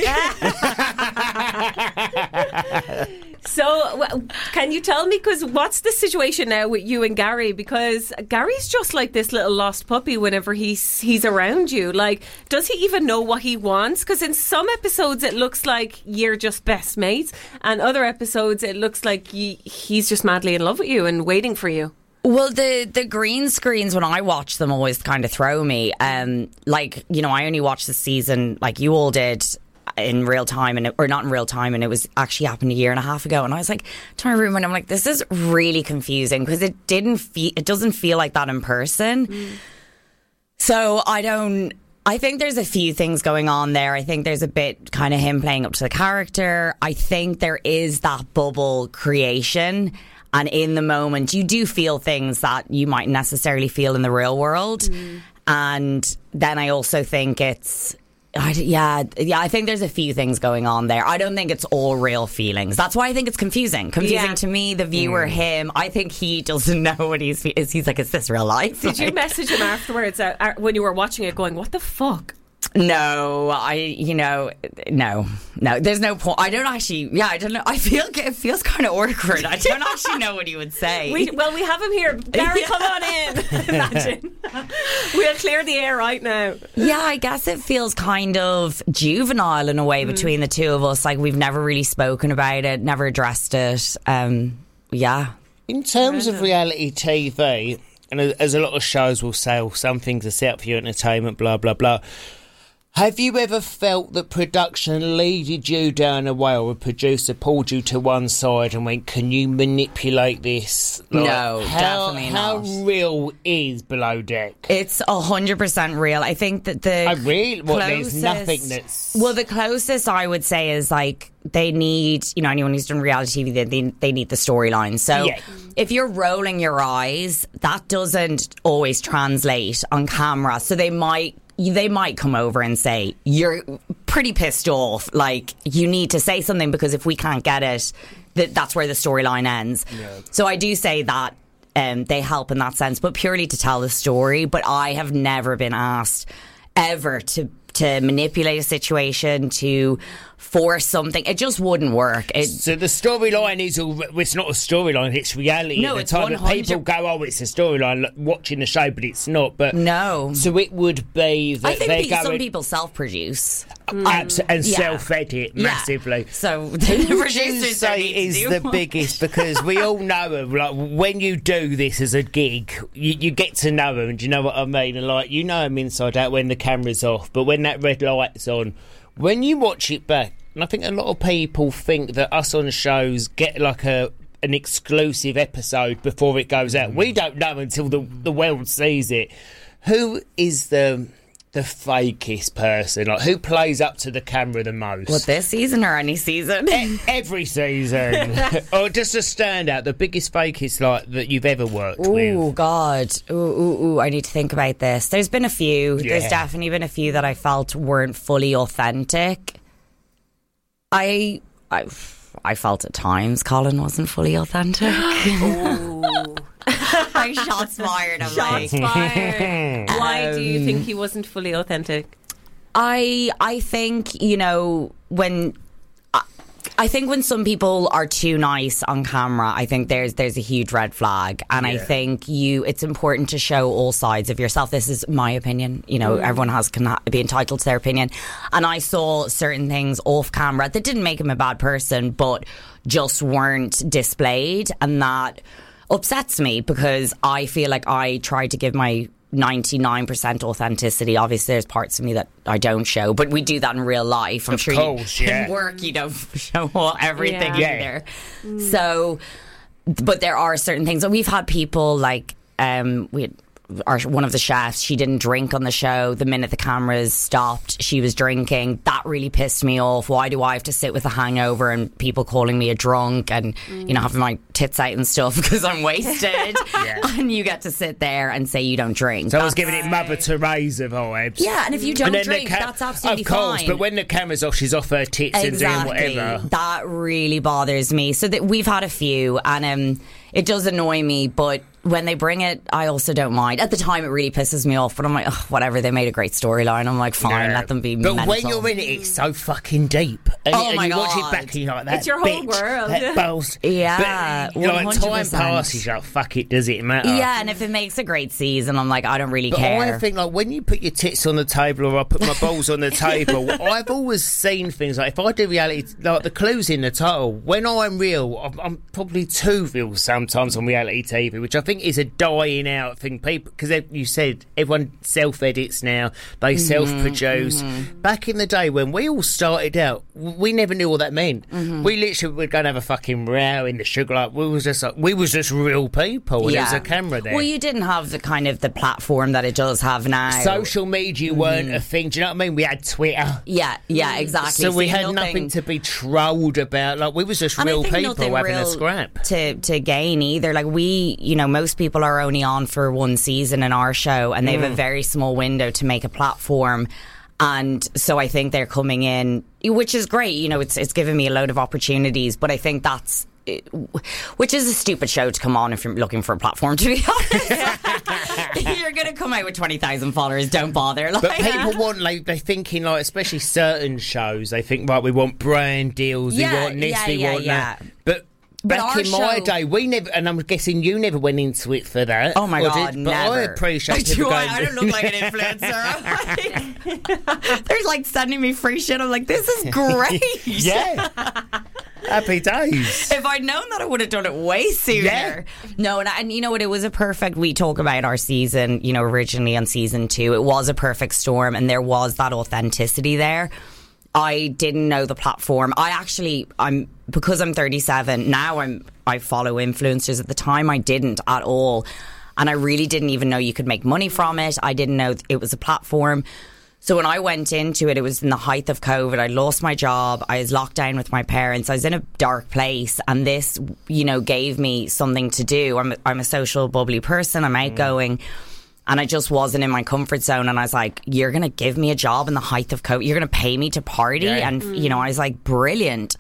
So, w- can you tell me, because what's the situation now with you and Gary? Because Gary's just like this little lost puppy whenever he's he's around you. Like, does he even know what he wants? Because in some episodes it looks like you're just best mates, and other episodes it looks like you, he's just madly in love with you and waiting for you. Well, the the green screens when I watch them always kind of throw me. Um, like, you know, I only watched the season like you all did. in real time, and it, or not in real time, and it was actually happened a year and a half ago. And I was like to my room, and I'm like, this is really confusing because it didn't feel, it doesn't feel like that in person. Mm. So I don't. I think there's a few things going on there. I think there's a bit kind of him playing up to the character. I think there is that bubble creation. And in the moment, you do feel things that you might necessarily feel in the real world. Mm. And then I also think it's... I, yeah, yeah. I think there's a few things going on there. I don't think it's all real feelings. That's why I think it's confusing. Confusing yeah. to me, the viewer, mm. him. I think he doesn't know what he's. Is he's like, is this real life? Did like, you message him afterwards uh, when you were watching it, going, "What the fuck"? No, I, you know, no, no. There's no point. I don't actually. Yeah, I don't know. I feel it feels kind of awkward. I don't actually know what he would say. We, well, we have him here. Gary, yeah. come on in. Imagine we'll clear the air right now. Yeah, I guess it feels kind of juvenile in a way mm. between the two of us. Like we've never really spoken about it, never addressed it. Um, yeah. In terms of reality T V, and as a lot of shows will say, oh, some things are set up for your entertainment, blah blah blah. Have you ever felt that production leaded you down a way, or a producer pulled you to one side and went, can you manipulate this? Like, no, how, definitely how not. How real is Below Deck? It's one hundred percent real. I think that the I really, well, closest, there's nothing that's... Well, the closest I would say is like, they need, you know, anyone who's done reality T V, they, they, they need the storyline. So yeah. if you're rolling your eyes, that doesn't always translate on camera. So they might... They might come over and say, you're pretty pissed off. Like, you need to say something because if we can't get it, th- that's where the storyline ends. Yeah. So I do say that um, they help in that sense, but purely to tell the story. But I have never been asked ever to to manipulate a situation, to force something. It just wouldn't work. It, so the storyline is, all, it's not a storyline, it's reality. No, at the it's time one hundred that people go, oh, it's a storyline, like, watching the show, but it's not. But no. So it would be that I think they're pe- going, some people self-produce. Mm. Abs- and yeah. self-edit massively. Yeah. So who the would you producers say is the biggest? Because we all know them. Like, when you do this as a gig, you, you get to know them. Do you know what I mean? And like, you know them inside out when the camera's off, but when that red light's on, when you watch it back, and I think a lot of people think that us on shows get like a an exclusive episode before it goes out. We don't know until the the world sees it. Who is the the fakest person? Like, who plays up to the camera the most? What, this season or any season? E- every season. Or just a standout, the biggest fakest like that you've ever worked ooh, with? Oh God. Ooh, ooh, ooh, I need to think about this. There's been a few. Yeah. There's definitely been a few that I felt weren't fully authentic. I, I, I felt at times Colin wasn't fully authentic. Ooh. My shots fired. I'm shots like, fired. Um, Why do you think he wasn't fully authentic? I I think, you know, when I, I think when some people are too nice on camera, I think there's there's a huge red flag, and yeah. I think you it's important to show all sides of yourself. This is my opinion. You know, mm. everyone has can be entitled to their opinion, and I saw certain things off camera that didn't make him a bad person, but just weren't displayed, and that upsets me because I feel like I tried to give my ninety-nine percent authenticity. Obviously there's parts of me that I don't show, but we do that in real life. I'm of sure course, you, yeah. in work you don't show all, everything yeah. either. Mm. So, but there are certain things. And we've had people like, um, we had our, one of the chefs, she didn't drink on the show. The minute the cameras stopped, she was drinking. That really pissed me off. Why do I have to sit with a hangover and people calling me a drunk and, mm. you know, having my tits out and stuff because I'm wasted? yeah. And you get to sit there and say you don't drink. So that's, I was giving it Mother Teresa vibes. Yeah, and if you don't drink, ca- that's absolutely fine. Of course, fine. But when the camera's off, she's off her tits exactly. and doing whatever. That really bothers me. So that we've had a few, and um, it does annoy me, but when they bring it, I also don't mind. At the time, it really pisses me off, but I'm like, oh, whatever, they made a great storyline. I'm like, fine, yeah. let them be But mental. when you're in it, it's so fucking deep. And, oh and my you God. watch it back and you're like, that It's your bitch, whole world. that balls. Yeah, but, like, one hundred percent. time passes, you're like, fuck it, does it matter? Yeah, and if it makes a great season, I'm like, I don't really but care. I think, like, when you put your tits on the table or I put my balls on the table, I've always seen things like, if I do reality, like the clues in the title, when I'm real, I'm, I'm probably too real sometimes on reality T V, which I think think it's a dying out thing. People, because you said everyone self edits now, they Mm-hmm, self produce. mm-hmm. Back in the day when we all started out, we never knew what that meant. Mm-hmm. We literally would go and have a fucking row in the sugar. Like we was just like we was just real people. And there was a camera there. Well, you didn't have the kind of the platform that it does have now. Social media weren't Mhm. a thing. Do you know what I mean? We had Twitter. Yeah, yeah, exactly. So we So had nothing- nothing to be trolled about. Like we was just And I real think people nothing having real a scrap. to to gain either. Like we, you know, most people are only on for one season in our show, and they have a Mm. very small window to make a platform. And so I think they're coming in, which is great. You know, it's it's given me a load of opportunities. But I think that's, which is a stupid show to come on if you're looking for a platform. To be honest, you're going to come out with twenty thousand followers. Don't bother. Like, But people want, like, they're thinking, like, especially certain shows, they think, right, we want brand deals, Yeah, we want this, yeah, we yeah, want yeah. that. But, But back our in my show- day, we never, and I'm guessing you never went into it for that. Oh my or God, did, But never. I appreciate Do people I? going, I don't look like an influencer. They're like sending me free shit. I'm like, this is great. Yeah. Happy days. If I'd known that, I would have done it way sooner. Yeah. No, and, and you know what? It was a perfect. We talk about our season, you know, originally on season two. It was a perfect storm, and there was that authenticity there. I didn't know the platform. I actually, I'm because I'm thirty-seven now. I'm I follow influencers. At the time, I didn't at all, and I really didn't even know you could make money from it. I didn't know it was a platform. So when I went into it, it was in the height of COVID. I lost my job. I was locked down with my parents. I was in a dark place, and this, you know, gave me something to do. I'm a, I'm a social, bubbly person. I'm outgoing. Mm. And I just wasn't in my comfort zone. And I was like, you're going to give me a job in the height of COVID? You're going to pay me to party? Yeah. And, Mm. you know, I was like, brilliant.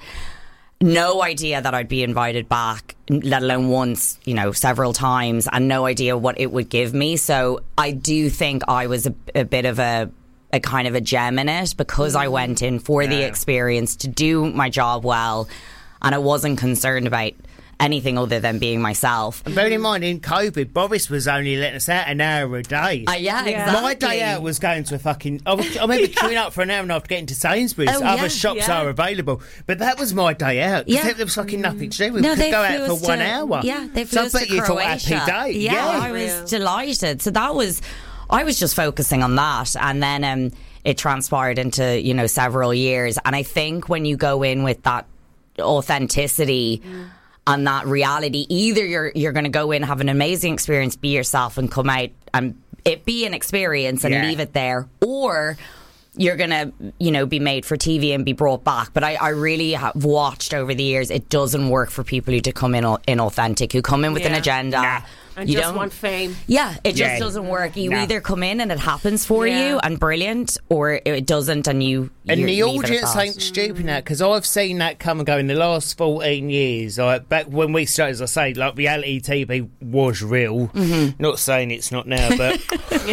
No idea that I'd be invited back, let alone once, you know, several times, and no idea what it would give me. So I do think I was a, a bit of a, a kind of a gem in it because I went in for the Yeah. experience to do my job well, and I wasn't concerned about anything other than being myself. And bearing in mind, in COVID, Boris was only letting us out an hour a day. Uh, yeah, My exactly. day out was going to a fucking... I, was, I remember queuing up for an hour and a half to get into Sainsbury's. Oh, Other yeah, shops yeah. are available. But that was my day out. 'Cause Yeah. there was fucking nothing to do. We No, could they go flew out for us one to- hour. Yeah, they flew so us I bet to you thought Croatia. happy day. Yeah, Yeah. I was delighted. So that was, I was just focusing on that, and then um, it transpired into, you know, several years. And I think when you go in with that authenticity and that reality, either you're you're going to go in, have an amazing experience, be yourself, and come out and it be an experience and Yeah. leave it there, or you're going to, you know, be made for T V and be brought back. But I, I really have watched over the years, it doesn't work for people who to come in inauthentic, who come in with an Yeah. agenda. Nah. And you just don't want fame. Yeah, it just Yeah. doesn't work. You Nah. either come in and it happens for Yeah. you and brilliant, or it doesn't and you. And you the leave it at audience that. ain't stupid now, because I've seen that come and go in the last fourteen years. Like back when we started, as I say, like reality T V was real. Mm-hmm. Not saying it's not now, but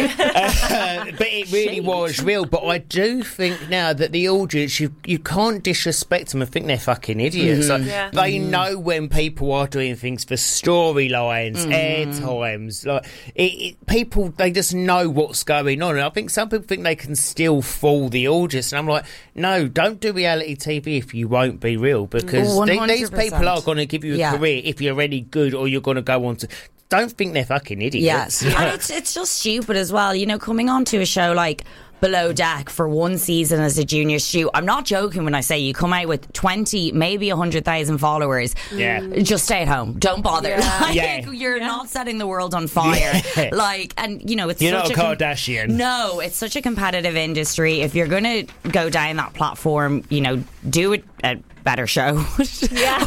uh, but it really was real. But I do think now that the audience, you you can't disrespect them and think they're fucking idiots. Mm-hmm. Like, Yeah. They know when people are doing things for storylines, Mm-hmm. air times. Like it, it, people, they just know what's going on. And I think some people think they can still fool the audience, and I'm like, no, don't do reality T V if you won't be real, because one they, hundred these percent. people are going to give you a Yeah. career if you're any good, or you're going to go on to. Don't think they're fucking idiots. Yes, and it's it's just stupid as well. You know, coming onto a show like Below Deck for one season as a junior shoot. I'm not joking when I say you come out with twenty, maybe a hundred thousand followers. Yeah. Just stay at home. Don't bother. Yeah. Like, Yeah. You're not setting the world on fire. Yeah. Like, and you know, it's You're such not a com- Kardashian. No, it's such a competitive industry. If you're going to go down that platform, you know, do it a better show. Yeah.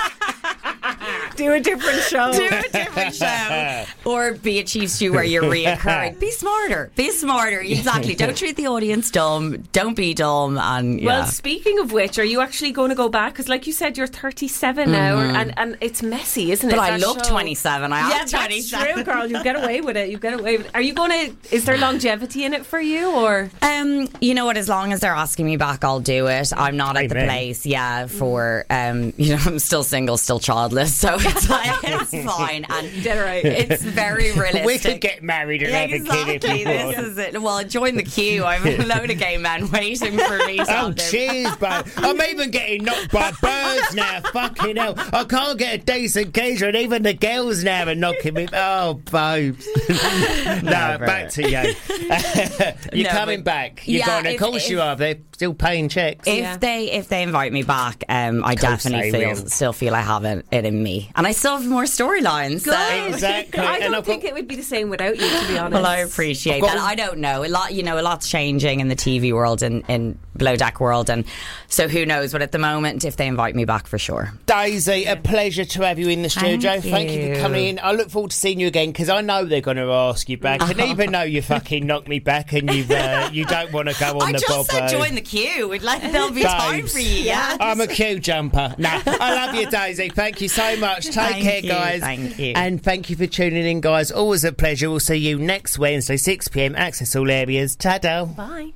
Do a different show. Do a different show. Or be a chief stew where you're reoccurring. Be smarter. Be smarter. Exactly. Don't treat the audience dumb. Don't be dumb. And yeah. Well, speaking of which, are you actually going to go back? Because, like you said, you're thirty-seven now, and, and it's messy, isn't it? But I that look show? twenty-seven. I Yeah, am that's twenty-seven. true, girl. You get away with it. You get away with it. Are you going to? Is there longevity in it for you, or? Um, you know what? As long as they're asking me back, I'll do it. I'm not at the Amen. place, yeah, for um, you know, I'm still single, still childless, so It's, like, it's fine. And Dead right. it's very realistic. We could get married and Yeah, have a kid if exactly. we This want. is it. Well, join the queue. I have a load of gay men waiting for me to Oh, have them. cheers, bro. I'm even getting knocked by birds now. Fucking hell. I can't get a decent geezer, and even the girls now are knocking me. Oh, babes. no, No, bro. back to you. You're No, coming but- back. You're Yeah, going, of if- course if- you are. They're still paying checks. If they if they invite me back, um, I Of course definitely they feel will. still feel I have it, it in me, and I still have more storylines. So. Good. Exactly. I And don't I've think got- it would be the same without you, to be honest. Well, I appreciate I've got that. all- I don't know a lot. You know, a lot's changing in the T V world and in Below Deck world, and so who knows? But at the moment, if they invite me back, for sure. Daisy, a pleasure to have you in the studio. Thank Thank you for you. coming in. I look forward to seeing you again because I know they're going to ask you back. And even though you fucking knocked me back and you uh, you don't want to go on I the just bob. said join the queue. We'd like there'll be time Babes. for you. Yeah. I'm a queue jumper. Nah, I love you, Daisy. Thank you so much. Take Thank care, you, guys. thank you. And thank you for tuning in, guys. Always a pleasure. We'll see you next Wednesday, six p m. Access all areas. Ta-da. Bye.